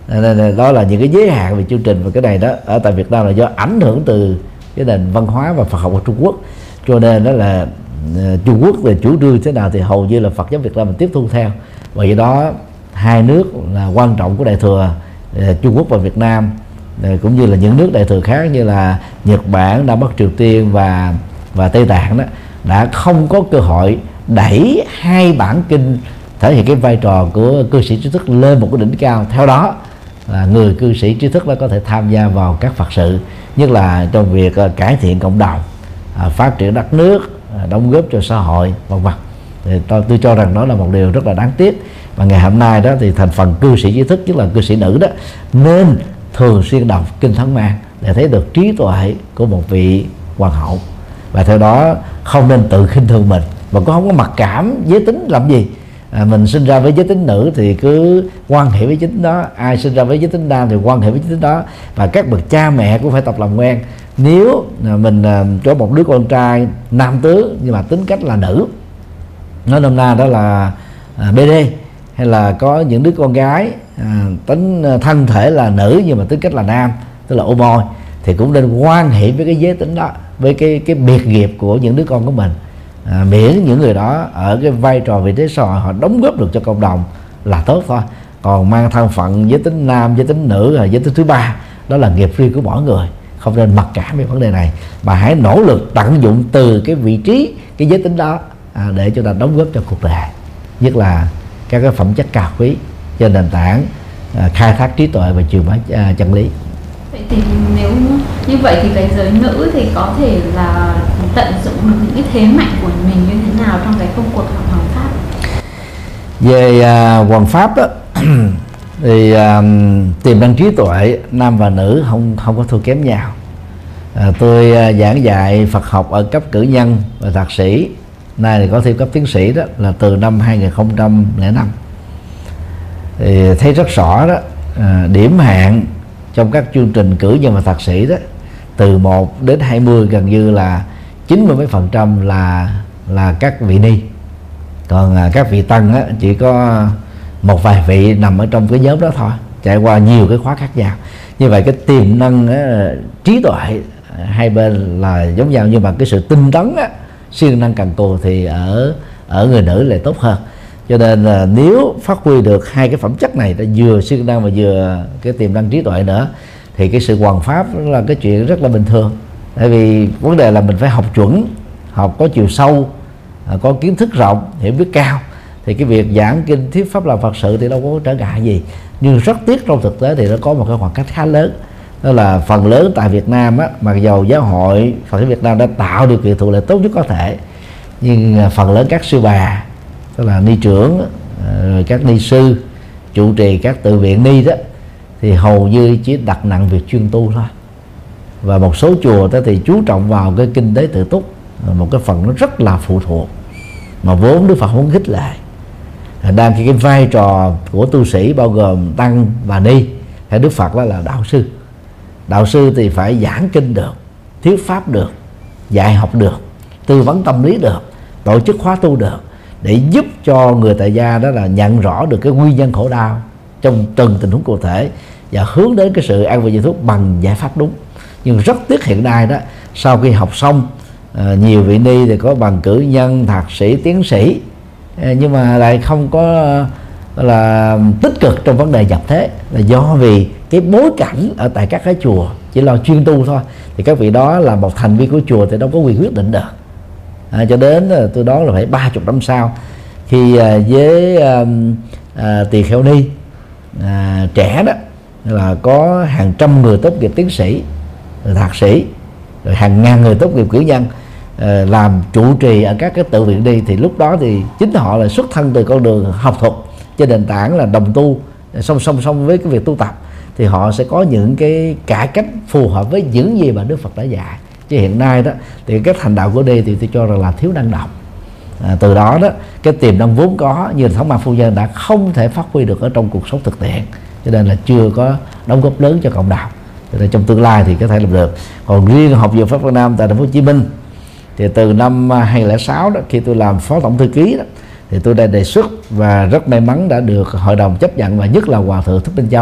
Đó là những cái giới hạn về chương trình. Và cái này đó ở tại Việt Nam là do ảnh hưởng từ cái nền văn hóa và Phật học ở Trung Quốc, cho nên đó là Trung Quốc về chủ trương thế nào thì hầu như là Phật giáo Việt Nam mình tiếp thu theo. Vì đó hai nước là quan trọng của Đại thừa Trung Quốc và Việt Nam, cũng như là những nước Đại thừa khác như là Nhật Bản, Nam Bắc Triều Tiên và và Tây Tạng đó, đã không có cơ hội đẩy hai bản kinh thể hiện cái vai trò của cư sĩ trí thức lên một cái đỉnh cao. Theo đó là người cư sĩ trí thức đó có thể tham gia vào các Phật sự, nhất là trong việc cải thiện cộng đồng, phát triển đất nước, đóng góp cho xã hội, vân vân. Thì tôi, tôi cho rằng đó là một điều rất là đáng tiếc. Và ngày hôm nay đó thì thành phần cư sĩ trí thức, nhất là cư sĩ nữ đó, nên thường xuyên đọc kinh Thánh Mang để thấy được trí tuệ của một vị hoàng hậu, và theo đó không nên tự khinh thường mình, và cũng không có mặc cảm giới tính làm gì. À, mình sinh ra với giới tính nữ thì cứ quan hệ với giới tính đó, ai sinh ra với giới tính nam thì quan hệ với giới tính đó, và các bậc cha mẹ cũng phải tập làm quen. Nếu mình có một đứa con trai nam tướng nhưng mà tính cách là nữ, nói nôm na đó là à, bê đê, hay là có những đứa con gái à, tính thân thể là nữ nhưng mà tính cách là nam, tức là ô môi, thì cũng nên quan hệ với cái giới tính đó, với cái cái biệt nghiệp của những đứa con của mình, à, miễn những người đó ở cái vai trò vị trí xã hội họ đóng góp được cho cộng đồng là tốt thôi. Còn mang thân phận giới tính nam, giới tính nữ, hay giới tính thứ ba, đó là nghiệp riêng của mỗi người, không nên mặc cảm về vấn đề này, mà hãy nỗ lực tận dụng từ cái vị trí, cái giới tính đó à, để cho ta đóng góp cho cuộc đời, nhất là các cái phẩm chất cao quý trên nền tảng à, khai thác trí tuệ và truyền bá à, chân lý. Vậy thì nếu như vậy thì cái giới nữ thì có thể là tận dụng được những cái thế mạnh của mình như thế nào trong cái công cuộc học hoàng pháp? Về à, hoàng pháp đó thì à, tiềm năng trí tuệ nam và nữ không không có thua kém nhau. À, tôi à, giảng dạy Phật học ở cấp cử nhân và thạc sĩ, nay thì có thêm cấp tiến sĩ, đó là từ năm hai nghìn không trăm lẻ năm. Thì thấy rất rõ đó, à, điểm hạn trong các chương trình cử nhân và thạc sĩ đó, từ một đến hai mươi gần như là chín mươi mấy phần trăm là là các vị ni, còn à, các vị tăng á, chỉ có một vài vị nằm ở trong cái nhóm đó thôi, trải qua nhiều cái khóa khác nhau. Như vậy cái tiềm năng á, trí tuệ hai bên là giống nhau, nhưng mà cái sự tinh tấn á, siêng năng cần cù thì ở ở người nữ lại tốt hơn. Cho nên là nếu phát huy được hai cái phẩm chất này, đã vừa siêng năng và vừa cái tiềm năng trí tuệ nữa, thì cái sự hoằng pháp là cái chuyện rất là bình thường. Tại vì vấn đề là mình phải học chuẩn, học có chiều sâu, có kiến thức rộng, hiểu biết cao, thì cái việc giảng kinh thuyết pháp làm Phật sự thì đâu có trở ngại gì. Nhưng rất tiếc trong thực tế thì nó có một cái khoảng cách khá lớn, đó là phần lớn tại Việt Nam á, mặc dầu giáo hội Phật giáo Việt Nam đã tạo điều kiện thuận lợi tốt nhất có thể, nhưng phần lớn các sư bà, tức là ni trưởng, rồi các ni sư trụ trì các tự viện ni đó, thì hầu như chỉ đặt nặng việc chuyên tu thôi. Và một số chùa đó thì chú trọng vào cái kinh tế tự túc, một cái phần nó rất là phụ thuộc, mà vốn Đức Phật không khích lệ. Đang khi cái vai trò của tu sĩ bao gồm tăng và ni, theo Đức Phật đó là đạo sư. Đạo sư thì phải giảng kinh được, thuyết pháp được, dạy học được, tư vấn tâm lý được, tổ chức khóa tu được, để giúp cho người tại gia đó là nhận rõ được cái nguyên nhân khổ đau trong từng tình huống cụ thể, và hướng đến cái sự an vui giải thoát bằng giải pháp đúng. Nhưng rất tiếc hiện nay đó, sau khi học xong, à, nhiều vị ni thì có bằng cử nhân, thạc sĩ, tiến sĩ, à, nhưng mà lại không có là tích cực trong vấn đề nhập thế, là do vì cái bối cảnh ở tại các cái chùa chỉ lo chuyên tu thôi, thì các vị đó là một thành viên của chùa thì đâu có quyền quyết định được. À, cho đến tôi đoán là phải ba chục năm sau, khi à, với à, à, tỳ kheo ni à, trẻ đó là có hàng trăm người tốt nghiệp tiến sĩ, rồi thạc sĩ, rồi hàng ngàn người tốt nghiệp cử nhân à, làm trụ trì ở các cái tự viện đi, thì lúc đó thì chính họ là xuất thân từ con đường học thuật trên nền tảng là đồng tu song song song với cái việc tu tập, thì họ sẽ có những cái cải cách phù hợp với những gì mà Đức Phật đã dạy. Chứ hiện nay đó thì cái thành đạo của đi thì tôi cho rằng là thiếu năng động. À, từ đó đó cái tiềm năng vốn có như Thống Ma Phu Nhân đã không thể phát huy được ở trong cuộc sống thực tiễn, cho nên là chưa có đóng góp lớn cho cộng đồng. Cho nên trong tương lai thì có thể làm được. Còn riêng Học viện Pháp Việt Nam tại Thành phố Hồ Chí Minh thì từ năm hai nghìn không trăm lẻ sáu đó, khi tôi làm phó tổng thư ký đó, thì tôi đã đề xuất và rất may mắn đã được hội đồng chấp nhận, và nhất là Hòa thượng Thích Minh Châu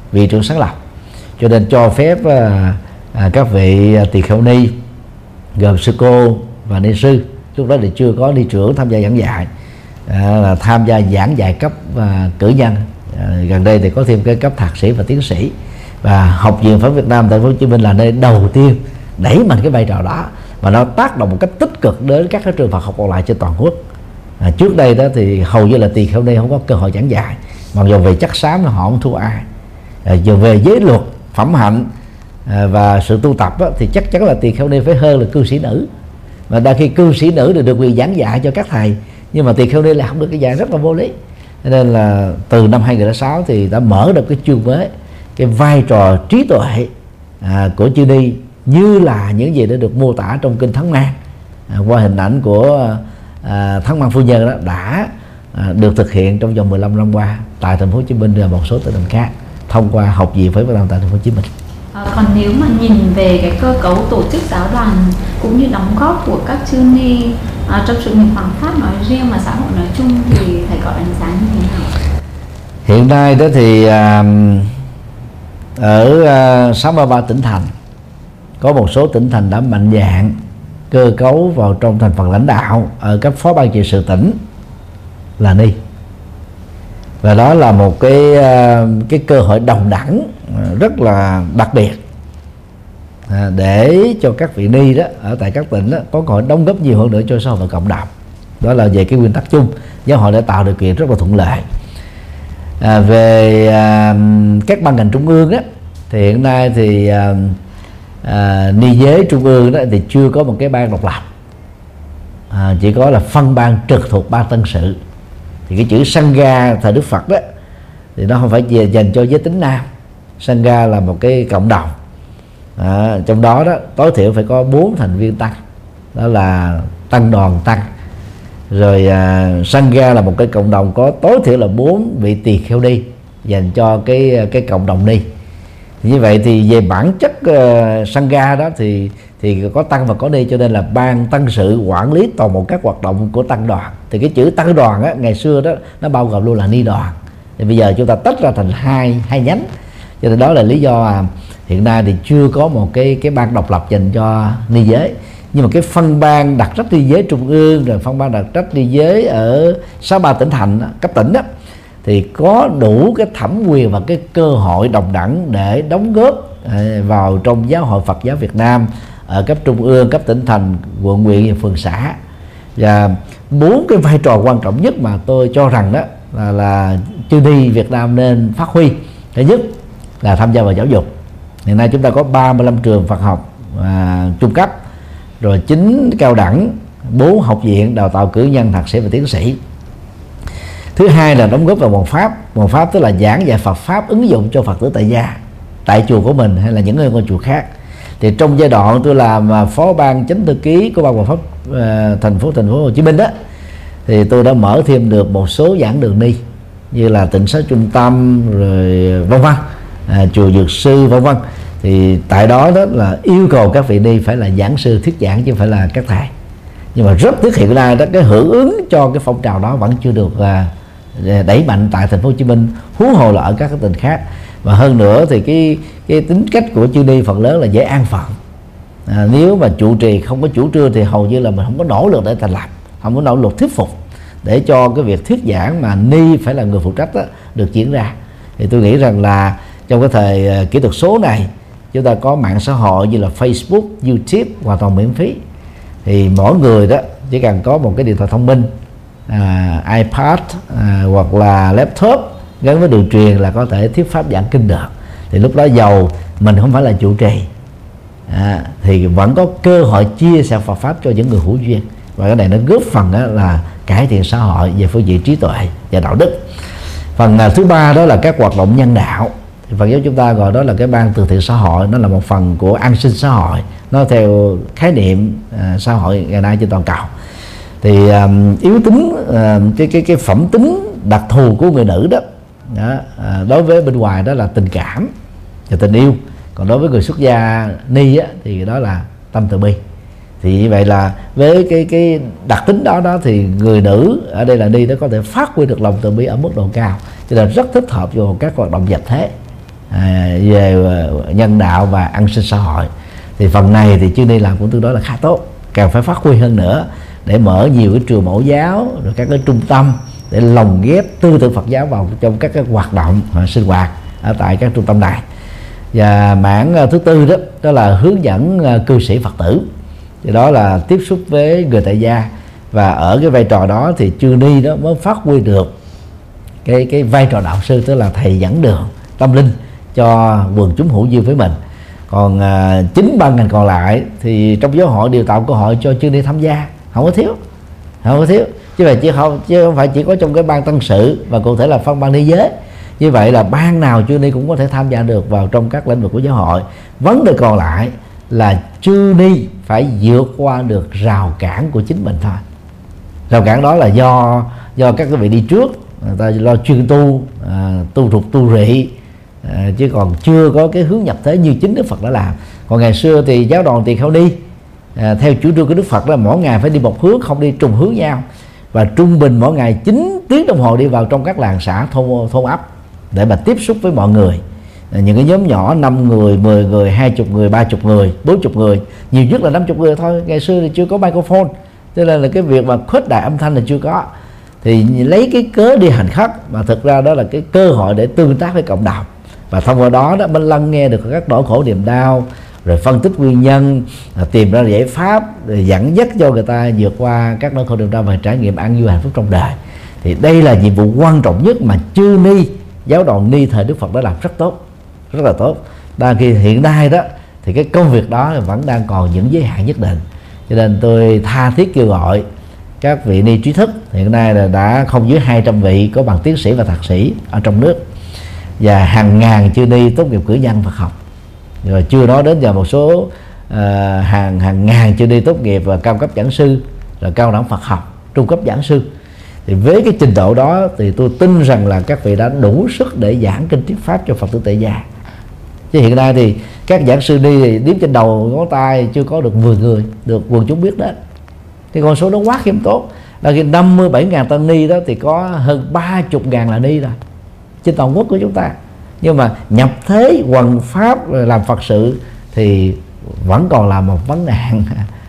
vị trưởng sáng lập, cho nên cho phép à, à, các vị tỳ kheo ni gồm sư cô và ni sư, lúc đó thì chưa có ni trưởng tham gia giảng dạy, à, là tham gia giảng dạy cấp à, cử nhân. À, gần đây thì có thêm cái cấp thạc sĩ và tiến sĩ, và Học viện Phật Việt Nam tại Thành phố Hồ Chí Minh là nơi đầu tiên đẩy mạnh cái vai trò đó, và nó tác động một cách tích cực đến các cái trường Phật học còn lại trên toàn quốc. À, trước đây đó thì hầu như là tỳ kheo ni không có cơ hội giảng dạy, mặc dù về chất xám là họ không thua ai. À, giờ về giới luật, phẩm hạnh à, và sự tu tập đó, thì chắc chắn là tỳ kheo ni phải hơn là cư sĩ nữ. Và đa khi cư sĩ nữ thì được quyền giảng dạy cho các thầy, nhưng mà tỳ kheo ni là không được cái dạy, rất là vô lý. Nên là từ năm hai nghìn không trăm lẻ sáu thì đã mở được cái chương mới, cái vai trò trí tuệ à, của chư ni như là những gì đã được mô tả trong kinh Thắng Man à, qua hình ảnh của à, Thắng Man phu nhân đó đã à, được thực hiện trong vòng mười lăm năm qua tại Thành phố Hồ Chí Minh và một số tỉnh thành khác thông qua Học viện Phật Việt Nam tại Thành phố Hồ Chí Minh. À, còn nếu mà nhìn về cái cơ cấu tổ chức giáo đoàn cũng như đóng góp của các chư ni à, trong sự nghiệp hoàng pháp nói riêng và xã hội nói chung thì thầy có đánh giá như thế nào? Hiện nay đó thì à, ở à, sáu mươi ba tỉnh thành, có một số tỉnh thành đã mạnh dạn cơ cấu vào trong thành phần lãnh đạo ở cấp phó ban trị sự tỉnh là ni, và đó là một cái cái cơ hội đồng đẳng rất là đặc biệt à, để cho các vị ni đó ở tại các tỉnh đó có cơ hội đóng góp nhiều hơn nữa cho xã hội và cộng đồng. Đó là về cái nguyên tắc chung, giáo hội đã tạo điều kiện rất là thuận lợi. À, về à, các ban ngành trung ương đó thì hiện nay thì à, à, ni giới trung ương đó thì chưa có một cái ban độc lập, à, chỉ có là phân ban trực thuộc ban tân sự. Thì cái chữ Sangha thời Đức Phật đó thì nó không phải về dành cho giới tính nam. Sangha là một cái cộng đồng, à, trong đó đó tối thiểu phải có bốn thành viên tăng, đó là tăng đoàn tăng. Rồi à, Sangha là một cái cộng đồng có tối thiểu là bốn vị tỳ kheo ni dành cho cái cái cộng đồng ni. Thì như vậy thì về bản chất uh, Sangha đó thì thì có tăng và có ni, cho nên là ban tăng sự quản lý toàn bộ các hoạt động của tăng đoàn. Thì cái chữ tăng đoàn á, ngày xưa đó nó bao gồm luôn là ni đoàn, thì bây giờ chúng ta tách ra thành hai hai nhánh, cho nên đó là lý do à, hiện nay thì chưa có một cái cái ban độc lập dành cho ni giới. Nhưng mà cái phân ban đặc trách ni giới trung ương, rồi phân ban đặc trách ni giới ở sáu mươi ba tỉnh thành cấp tỉnh đó, thì có đủ cái thẩm quyền và cái cơ hội đồng đẳng để đóng góp vào trong giáo hội Phật giáo Việt Nam ở cấp trung ương, cấp tỉnh thành, quận huyện và phường xã. Và bốn cái vai trò quan trọng nhất mà tôi cho rằng đó là, là chư ni Việt Nam nên phát huy. Thứ nhất là tham gia vào giáo dục. Hiện nay chúng ta có ba mươi lăm trường Phật học à, trung cấp, rồi chín cao đẳng, bốn học viện đào tạo cử nhân, thạc sĩ và tiến sĩ. Thứ hai là đóng góp vào môn pháp. Môn pháp tức là giảng dạy Phật pháp ứng dụng cho Phật tử tại gia, tại chùa của mình hay là những ngôi chùa khác. Thì trong giai đoạn tôi làm phó ban chánh thư ký của ban Phật pháp uh, thành phố thành phố Hồ Chí Minh đó, thì tôi đã mở thêm được một số giảng đường ni như là Tịnh Xá Trung Tâm, rồi vân vân, à, chùa Dược Sư vân vân. Thì tại đó đó là yêu cầu các vị ni phải là giảng sư thuyết giảng chứ không phải là các thầy. Nhưng mà rất tiếc hiện nay đó cái hưởng ứng cho cái phong trào đó vẫn chưa được uh, đẩy mạnh tại Thành phố Hồ Chí Minh, huống hồ là ở các tỉnh khác. Và hơn nữa thì cái cái tính cách của chư ni phần lớn là dễ an phận. À, nếu mà trụ trì không có chủ trương thì hầu như là mình không có nỗ lực để thành lập, không có nỗ lực thuyết phục để cho cái việc thuyết giảng mà ni phải là người phụ trách đó, được diễn ra. Thì tôi nghĩ rằng là trong cái thời uh, kỹ thuật số này, chúng ta có mạng xã hội như là Facebook, YouTube hoàn toàn miễn phí. Thì mỗi người đó chỉ cần có một cái điện thoại thông minh, à, iPad à, hoặc là laptop gắn với đường truyền là có thể thuyết pháp giảng kinh được. Thì lúc đó giàu mình không phải là trụ trì, à, thì vẫn có cơ hội chia sẻ Phật pháp cho những người hữu duyên. Và cái này nó góp phần đó là cải thiện xã hội về phương diện trí tuệ và đạo đức. Phần thứ ba đó là các hoạt động nhân đạo. Phật giáo chúng ta gọi đó là cái ban từ thiện xã hội, nó là một phần của an sinh xã hội, nó theo khái niệm uh, xã hội ngày nay trên toàn cầu. Thì um, yếu tính uh, cái cái cái phẩm tính đặc thù của người nữ đó, đó uh, đối với bên ngoài đó là tình cảm và tình yêu, còn đối với người xuất gia ni á, thì đó là tâm từ bi. Thì như vậy là với cái cái đặc tính đó đó thì người nữ ở đây là ni nó có thể phát huy được lòng từ bi ở mức độ cao, cho nên rất thích hợp cho các hoạt động dịch thế. à, về nhân đạo và an sinh xã hội. Thì phần này thì chương đi làm cũng tương đối là khá tốt, càng phải phát huy hơn nữa để mở nhiều cái trường mẫu giáo rồi các cái trung tâm để lồng ghép tư tưởng Phật giáo vào trong các cái hoạt động à, sinh hoạt ở tại các trung tâm này. Và mảng à, thứ tư đó đó là hướng dẫn à, cư sĩ Phật tử, thì đó là tiếp xúc với người tại gia, và ở cái vai trò đó thì chư ni đó mới phát huy được cái cái vai trò đạo sư, tức là thầy dẫn đường tâm linh cho quần chúng hữu duyên với mình. Còn à, chín ban ngành còn lại thì trong giáo hội đều tạo cơ hội cho chư ni tham gia, không có thiếu, không có thiếu chứ phải chỉ không chứ không phải chỉ có trong cái ban tăng sự và cụ thể là phân ban ni giới. Như vậy là ban nào chư ni cũng có thể tham gia được vào trong các lĩnh vực của giáo hội. Vấn đề còn lại là chư ni phải vượt qua được rào cản của chính mình thôi. Rào cản đó là do do các cái vị đi trước người ta lo chuyên tu, à, tu thuộc tu rị, à, chứ còn chưa có cái hướng nhập thế như chính Đức Phật đã làm. Còn ngày xưa thì giáo đoàn Tỳ Kheo Ni à, theo chủ trương của Đức Phật là mỗi ngày phải đi một hướng, không đi trùng hướng nhau, và trung bình mỗi ngày chín tiếng đồng hồ đi vào trong các làng xã thôn thôn ấp để mà tiếp xúc với mọi người. À, những cái nhóm nhỏ năm người, mười người, hai chục người, ba chục người, bốn chục người, nhiều nhất là năm chục người thôi. Ngày xưa thì chưa có microphone, cho nên là cái việc mà khuếch đại âm thanh là chưa có. Thì lấy cái cớ đi hành khất mà thực ra đó là cái cơ hội để tương tác với cộng đồng, và thông qua đó đó mới lắng nghe được các nỗi khổ niềm đau, rồi phân tích nguyên nhân, tìm ra giải pháp, rồi dẫn dắt cho người ta vượt qua các nỗi khổ niềm đau và trải nghiệm an vui hạnh phúc trong đời. Thì đây là nhiệm vụ quan trọng nhất mà chư ni giáo đoàn ni thời Đức Phật đã làm rất tốt, rất là tốt. Đang khi hiện nay đó thì cái công việc đó vẫn đang còn những giới hạn nhất định, cho nên tôi tha thiết kêu gọi các vị ni trí thức, hiện nay là đã không dưới hai trăm vị có bằng tiến sĩ và thạc sĩ ở trong nước, và hàng ngàn chư ni tốt nghiệp cử nhân Phật học, rồi chưa nói đến giờ một số uh, hàng hàng ngàn chư ni tốt nghiệp và cao cấp giảng sư, rồi cao đẳng Phật học, trung cấp giảng sư. Thì với cái trình độ đó thì tôi tin rằng là các vị đã đủ sức để giảng kinh thuyết pháp cho Phật tử tại gia. Chứ hiện nay thì các giảng sư đi thì đếm trên đầu ngón tay chưa có được mười người được quần chúng biết đến. Thì con số đó quá khiêm tốn. Là khi năm mươi bảy ngàn tăng ni đó thì có hơn ba mươi ngàn là ni rồi trên toàn quốc của chúng ta. Nhưng mà nhập thế hoằng pháp rồi làm Phật sự thì vẫn còn là một vấn nạn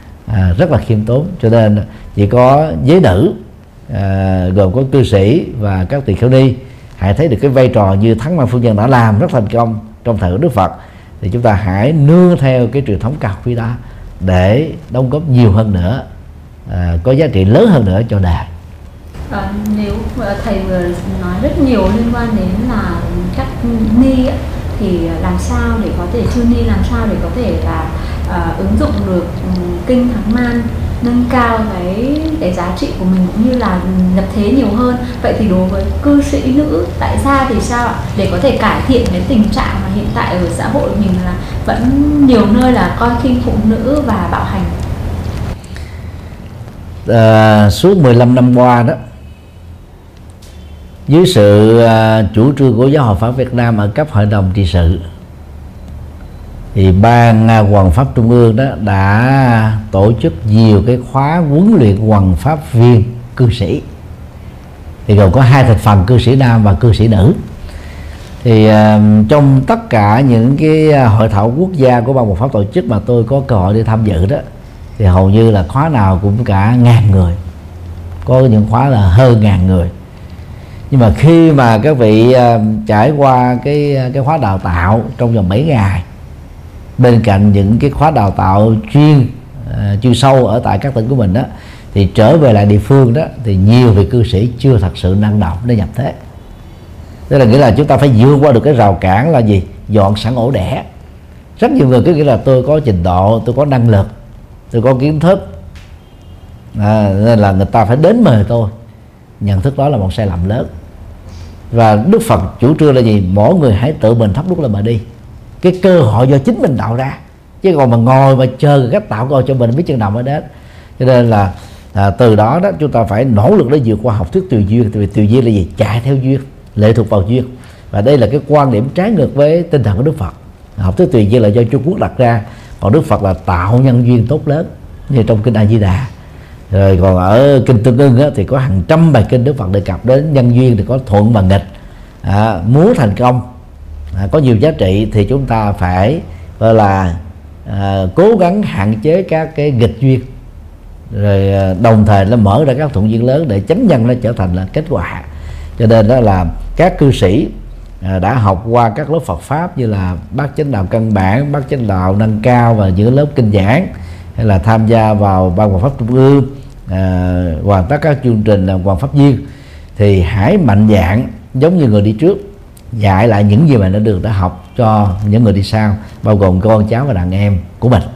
à, rất là khiêm tốn. Cho nên chỉ có giới nữ à, gồm có cư sĩ và các tỳ kheo ni hãy thấy được cái vai trò như Thắng Mang Phu Nhân đã làm rất thành công trong thời của Đức Phật, thì chúng ta hãy nương theo cái truyền thống cao quý đó để đóng góp nhiều hơn nữa, à, có giá trị lớn hơn nữa cho đời. À, nếu thầy vừa nói rất nhiều liên quan đến là các ni ấy, thì làm sao để có thể chư ni làm sao để có thể là à, ứng dụng được um, kinh Thắng Man, nâng cao cái cái giá trị của mình cũng như là nhập thế nhiều hơn. Vậy thì đối với cư sĩ nữ tại gia thì sao ạ? Để có thể cải thiện cái tình trạng mà hiện tại ở xã hội mình là vẫn nhiều nơi là coi khinh phụ nữ và bạo hành. À, suốt mười lăm năm qua đó, dưới sự uh, chủ trương của Giáo hội Phật Việt Nam ở cấp hội đồng trị sự, thì ban uh, Hoằng Pháp Trung ương đó đã tổ chức nhiều cái khóa huấn luyện hoằng pháp viên cư sĩ, thì gồm có hai thành phần cư sĩ nam và cư sĩ nữ. Thì uh, trong tất cả những cái hội thảo quốc gia của ban Hoằng Pháp tổ chức mà tôi có cơ hội đi tham dự đó, thì hầu như là khóa nào cũng cả ngàn người, có những khóa là hơn ngàn người. Nhưng mà khi mà các vị uh, trải qua cái cái khóa đào tạo trong vòng bảy ngày, bên cạnh những cái khóa đào tạo chuyên uh, chuyên sâu ở tại các tỉnh của mình đó, thì trở về lại địa phương đó thì nhiều vị cư sĩ chưa thật sự năng động để nhập thế. Tức là nghĩa là chúng ta phải vượt qua được cái rào cản là gì? Dọn sẵn ổ đẻ. Rất nhiều người cứ nghĩ là tôi có trình độ, tôi có năng lực, tôi có kiến thức, à, nên là người ta phải đến mời tôi. Nhận thức đó là một sai lầm lớn. Và Đức Phật chủ trương là gì? Mỗi người hãy tự mình thắp đuốc lên mà đi. Cái cơ hội do chính mình tạo ra, chứ còn mà ngồi mà chờ cách tạo cơ hội cho mình biết chừng nào mới đến. Cho nên là à, từ đó đó chúng ta phải nỗ lực để vượt qua học thuyết tùy duyên. Vì tùy duyên là gì? Chạy theo duyên, lệ thuộc vào duyên. Và đây là cái quan điểm trái ngược với tinh thần của Đức Phật. Học thuyết tùy duyên là do Trung Quốc đặt ra, còn Đức Phật là tạo nhân duyên tốt lớn, như trong kinh A Di Đà. Rồi còn ở kinh Tương Ưng á, thì có hàng trăm bài kinh Đức Phật đề cập đến nhân duyên, thì có thuận và nghịch, à, muốn thành công à, có nhiều giá trị thì chúng ta phải gọi là à, cố gắng hạn chế các cái nghịch duyên, rồi à, đồng thời nó mở ra các thuận duyên lớn để chánh nhân nó trở thành là kết quả. Cho nên đó là các cư sĩ à, đã học qua các lớp Phật pháp như là Bát Chánh Đạo Căn Bản, Bát Chánh Đạo Nâng Cao và những lớp kinh giảng, hay là tham gia vào Ban Hoằng Pháp Trung ương, à, hoàn tất các chương trình làm Hoằng Pháp viên, thì hãy mạnh dạn giống như người đi trước, dạy lại những gì mà đã được đã học cho những người đi sau, bao gồm con cháu và đàn em của mình.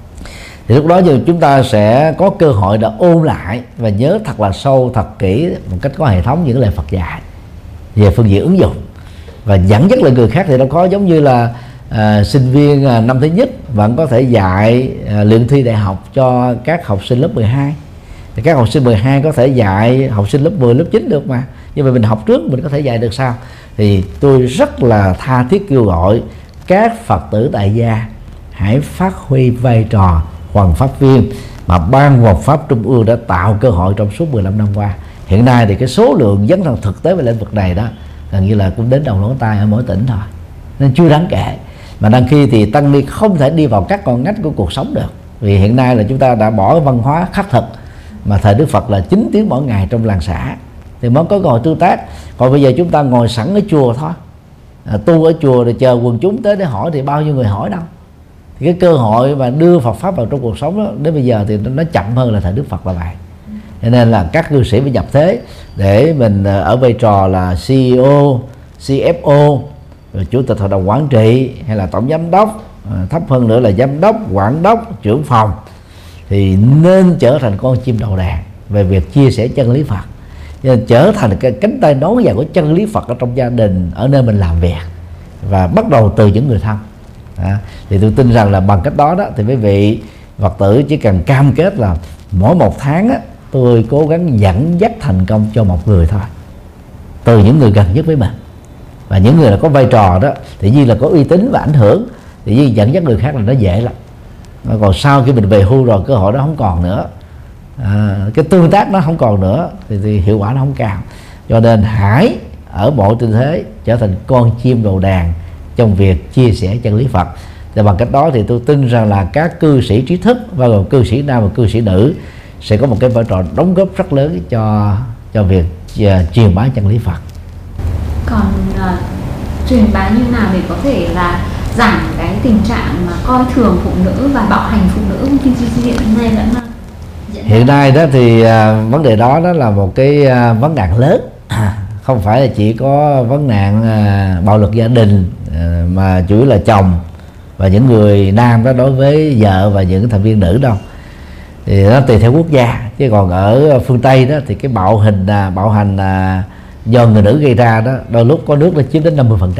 Thì lúc đó chúng ta sẽ có cơ hội để ôn lại và nhớ thật là sâu, thật kỹ một cách có hệ thống những lời Phật dạy về phương diện ứng dụng, và dẫn dắt lại người khác. Thì nó có giống như là à, sinh viên à, năm thứ nhất vẫn có thể dạy à, luyện thi đại học cho các học sinh lớp mười hai, thì các học sinh mười hai có thể dạy học sinh lớp mười, lớp chín được mà. Nhưng mà mình học trước mình có thể dạy được sao? Thì tôi rất là tha thiết kêu gọi các Phật tử tại gia hãy phát huy vai trò Hoằng Pháp viên mà Ban Hoằng Pháp Trung ương đã tạo cơ hội trong suốt mười lăm năm qua. Hiện nay thì cái số lượng dấn thân thực tế về lĩnh vực này đó gần như là cũng đến đầu ngón tay ở mỗi tỉnh thôi, nên chưa đáng kể. Mà đăng khi thì tăng ni không thể đi vào các con ngách của cuộc sống được, vì hiện nay là chúng ta đã bỏ văn hóa khắc thực mà thời Đức Phật là chín tiếng mỗi ngày trong làng xã thì mới có cơ hội tương tác. Còn bây giờ chúng ta ngồi sẵn ở chùa thôi, à, tu ở chùa rồi chờ quần chúng tới để hỏi thì bao nhiêu người hỏi đâu. Thì cái cơ hội mà đưa Phật pháp vào trong cuộc sống đó đến bây giờ thì nó chậm hơn là thời Đức Phật là vậy. Cho nên là các cư sĩ phải nhập thế để mình ở vai trò là xê e ô, xê ép ô, rồi chủ tịch hội đồng quản trị hay là tổng giám đốc, thấp hơn nữa là giám đốc, quản đốc, trưởng phòng, thì nên trở thành con chim đầu đàn về việc chia sẻ chân lý Phật, nên trở thành cái cánh tay nối dài của chân lý Phật ở trong gia đình, ở nơi mình làm việc, và bắt đầu từ những người thân. À, thì tôi tin rằng là bằng cách đó đó thì quý vị Phật tử chỉ cần cam kết là mỗi một tháng á, tôi cố gắng dẫn dắt thành công cho một người thôi, từ những người gần nhất với mình. Và những người là có vai trò đó thì như là có uy tín và ảnh hưởng, thì như dẫn dắt người khác là nó dễ lắm. Còn sau khi mình về hưu rồi cơ hội đó không còn nữa, à, cái tương tác nó không còn nữa thì, thì hiệu quả nó không cao. Cho nên hãy ở mọi tư thế trở thành con chim đầu đàn trong việc chia sẻ chân lý Phật. Và bằng cách đó thì tôi tin rằng là các cư sĩ trí thức, bao gồm cư sĩ nam và cư sĩ nữ, sẽ có một cái vai trò đóng góp rất lớn cho cho việc uh, truyền bá chân lý Phật. Còn uh, truyền bá như nào để có thể là giảm cái tình trạng mà coi thường phụ nữ và bạo hành phụ nữ không? Hiện nay vẫn hiện nay đó thì uh, vấn đề đó đó là một cái uh, vấn nạn lớn, không phải là chỉ có vấn nạn uh, bạo lực gia đình, uh, mà chủ yếu là chồng và những người nam đó đối với vợ và những thành viên nữ đâu. Thì nó tùy theo quốc gia, chứ còn ở phương Tây đó thì cái bạo hình à, bạo hành à, do người nữ gây ra đó đôi lúc có nước nó chiếm đến năm mươi phần trăm,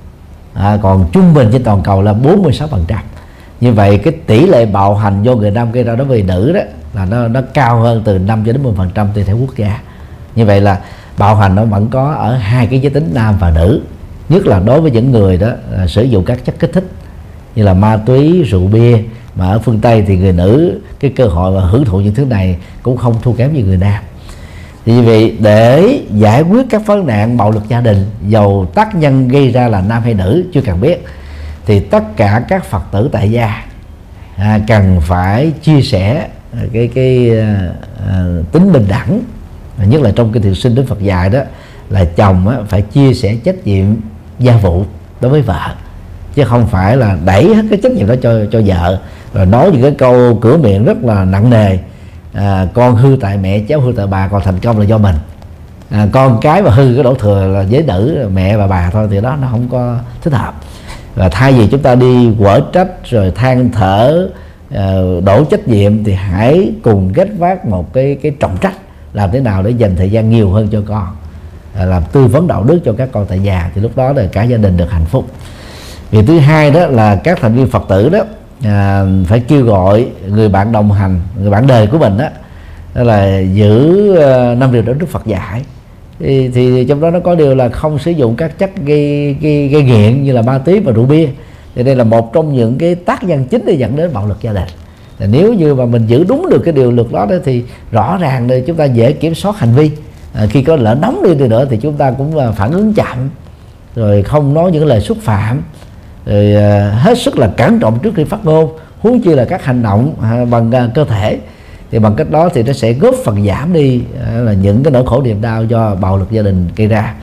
à, còn trung bình trên toàn cầu là bốn mươi sáu phần trăm. Như vậy cái tỷ lệ bạo hành do người nam gây ra đối với nữ đó là nó nó cao hơn từ năm cho đến mười phần trăm tùy theo quốc gia. Như vậy là bạo hành nó vẫn có ở hai cái giới tính nam và nữ, nhất là đối với những người đó à, sử dụng các chất kích thích như là ma túy, rượu bia. Mà ở phương Tây thì người nữ cái cơ hội mà hưởng thụ những thứ này cũng không thua kém như người nam. Thì vì để giải quyết các vấn nạn bạo lực gia đình, dầu tác nhân gây ra là nam hay nữ chưa cần biết, thì tất cả các Phật tử tại gia à, cần phải chia sẻ cái cái à, tính bình đẳng, nhất là trong cái thiền sinh Đức Phật dạy đó là chồng á, phải chia sẻ trách nhiệm gia vụ đối với vợ, chứ không phải là đẩy hết cái trách nhiệm đó cho cho vợ, rồi nói những cái câu cửa miệng rất là nặng nề, à, con hư tại mẹ, cháu hư tại bà, còn thành công là do mình. À, con cái mà hư cái đổ thừa là với nữ, mẹ và bà thôi, thì đó nó không có thích hợp. Và thay vì chúng ta đi quở trách rồi than thở, à, đổ trách nhiệm, thì hãy cùng gánh vác một cái cái trọng trách, làm thế nào để dành thời gian nhiều hơn cho con, à, làm tư vấn đạo đức cho các con tại nhà, thì lúc đó là cả gia đình được hạnh phúc. Việc thứ hai đó là các thành viên Phật tử đó à, phải kêu gọi người bạn đồng hành, người bạn đời của mình đó, đó là giữ uh, năm điều đó Đức Phật dạy. Thì, thì trong đó nó có điều là không sử dụng các chất gây, gây, gây nghiện như là ma túy và rượu bia. Thì đây là một trong những cái tác nhân chính để dẫn đến bạo lực gia đình. Thì nếu như mà mình giữ đúng được cái điều luật đó, đó thì rõ ràng là chúng ta dễ kiểm soát hành vi. À, khi có lỡ nóng đi nữa thì chúng ta cũng phản ứng chậm, rồi không nói những lời xúc phạm, rồi uh, hết sức là cẩn trọng trước khi phát ngôn, huống chi là các hành động uh, bằng uh, cơ thể. Thì bằng cách đó thì nó sẽ góp phần giảm đi uh, là những cái nỗi khổ niềm đau do bạo lực gia đình gây ra.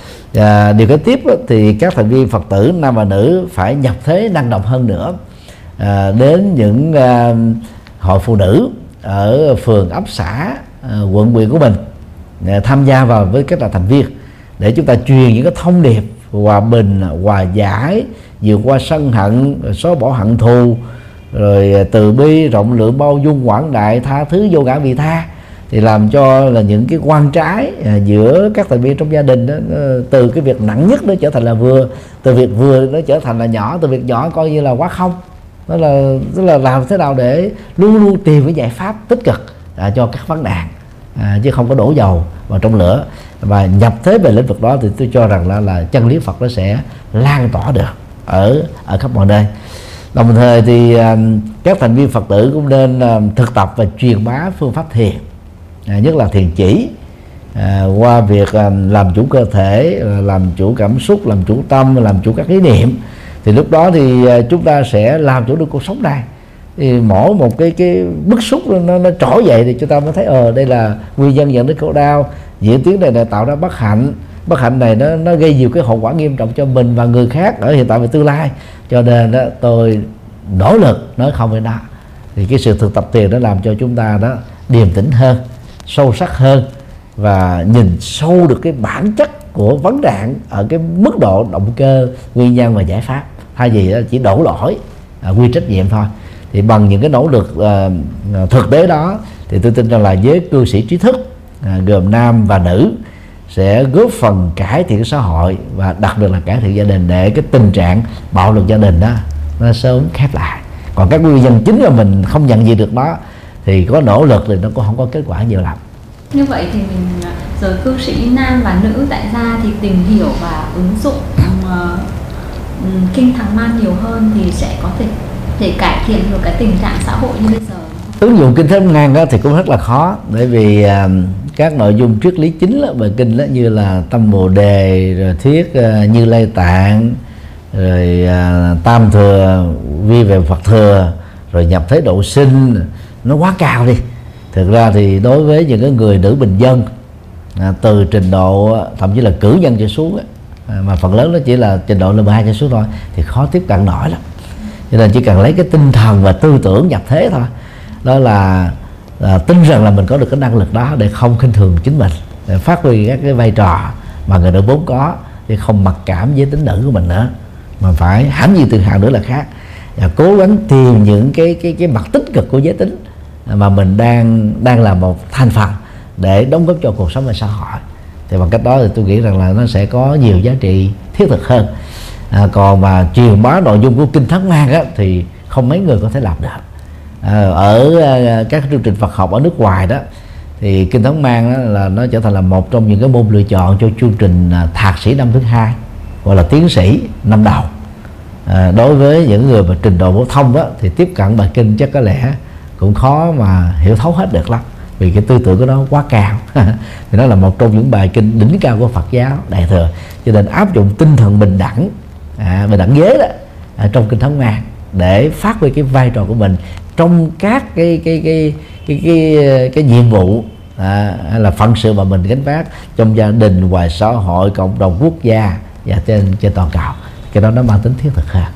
À, điều kế tiếp đó, thì các thành viên Phật tử nam và nữ phải nhập thế năng động hơn nữa, à, đến những à, hội phụ nữ ở phường, ấp, xã, à, quận, huyện của mình, à, tham gia vào với các là thành viên để chúng ta truyền những cái thông điệp hòa bình, hòa giải, vượt qua sân hận, xóa bỏ hận thù, rồi từ bi, rộng lượng, bao dung, quảng đại, tha thứ, vô ngã vị tha, thì làm cho là những cái quan trái à, giữa các thành viên trong gia đình đó, từ cái việc nặng nhất nó trở thành là vừa, từ việc vừa nó trở thành là nhỏ, từ việc nhỏ coi như là quá không. Đó là tức là làm thế nào để luôn luôn tìm cái giải pháp tích cực à, cho các vấn nạn, à, chứ không có đổ dầu vào trong lửa. Và nhập thế về lĩnh vực đó thì tôi cho rằng là, là chân lý Phật nó sẽ lan tỏa được ở ở khắp mọi nơi. Đồng thời thì à, các thành viên Phật tử cũng nên à, thực tập và truyền bá phương pháp thiền, à, nhất là thiền chỉ, à, qua việc à, làm chủ cơ thể, làm chủ cảm xúc, làm chủ tâm, làm chủ các ý niệm. Thì lúc đó thì à, chúng ta sẽ làm chủ được cuộc sống này. Thì mỗi một cái cái bức xúc nó, nó trỗi dậy thì chúng ta mới thấy ờ đây là nguyên nhân dẫn đến khổ đau, diễn tiến này là tạo ra bất hạnh, bất hạnh này nó nó gây nhiều cái hậu quả nghiêm trọng cho mình và người khác ở hiện tại và tương lai. Cho nên đó tôi nỗ lực nói không với nó. Thì cái sự thực tập thiền nó làm cho chúng ta đó điềm tĩnh hơn, sâu sắc hơn và nhìn sâu được cái bản chất của vấn nạn ở cái mức độ động cơ, nguyên nhân và giải pháp, thay vì chỉ đổ lỗi, à, quy trách nhiệm thôi. Thì bằng những cái nỗ lực à, thực tế đó thì tôi tin rằng là giới cư sĩ trí thức, à, gồm nam và nữ, sẽ góp phần cải thiện xã hội và đặc biệt là cải thiện gia đình, để cái tình trạng bạo lực gia đình đó nó sớm khép lại. Còn các nguyên nhân chính là mình không nhận diện được nó thì có nỗ lực thì nó cũng không có kết quả nhiều lắm. Như vậy thì mình giới cư sĩ nam và nữ tại gia thì tìm hiểu và ứng dụng uh, kinh Thắng Man nhiều hơn thì sẽ có thể để cải thiện được cái tình trạng xã hội như bây giờ. Ứng dụng kinh Thắng Man đó thì cũng rất là khó, bởi vì uh, các nội dung triết lý chính đó, về kinh đó, như là tâm Bồ Đề, rồi thuyết uh, Như Lai Tạng, rồi uh, tam thừa vi về Phật thừa, rồi nhập thế độ sinh, nó quá cao đi. Thực ra thì đối với những cái người nữ bình dân, à, từ trình độ thậm chí là cử nhân trở xuống, à, mà phần lớn nó chỉ là trình độ level hai trở xuống thôi, thì khó tiếp cận nổi lắm. Cho nên chỉ cần lấy cái tinh thần và tư tưởng nhập thế thôi, đó là à, tin rằng là mình có được cái năng lực đó để không khinh thường chính mình, để phát huy các cái vai trò mà người nữ vốn có, thì không mặc cảm với tính nữ của mình nữa, mà phải hãnh diện tự hào nữa là khác. Và cố gắng tìm những cái cái cái mặt tích cực của giới tính mà mình đang đang là một thành phần để đóng góp cho cuộc sống và xã hội. Thì bằng cách đó thì tôi nghĩ rằng là nó sẽ có nhiều giá trị thiết thực hơn. À, còn mà truyền bá nội dung của kinh Thắng Man á, thì không mấy người có thể làm được. À, ở à, các chương trình Phật học ở nước ngoài đó thì kinh Thắng Man đó là nó trở thành là một trong những cái môn lựa chọn cho chương trình à, thạc sĩ năm thứ hai, gọi là tiến sĩ năm đầu. À, đối với những người mà trình độ phổ thông đó thì tiếp cận bài kinh chắc có lẽ cũng khó mà hiểu thấu hết được lắm, vì cái tư tưởng của nó quá cao. Thì nó là một trong những bài kinh đỉnh cao của Phật giáo Đại thừa, cho nên áp dụng tinh thần bình đẳng, à, bình đẳng giới đó à, trong kinh Thắng Man để phát huy cái vai trò của mình trong các cái cái cái cái cái cái, cái nhiệm vụ à, hay là phận sự mà mình gánh vác trong gia đình, ngoài xã hội, cộng đồng, quốc gia và trên trên toàn cầu. Cái đó nó mang tính thiết thực hơn.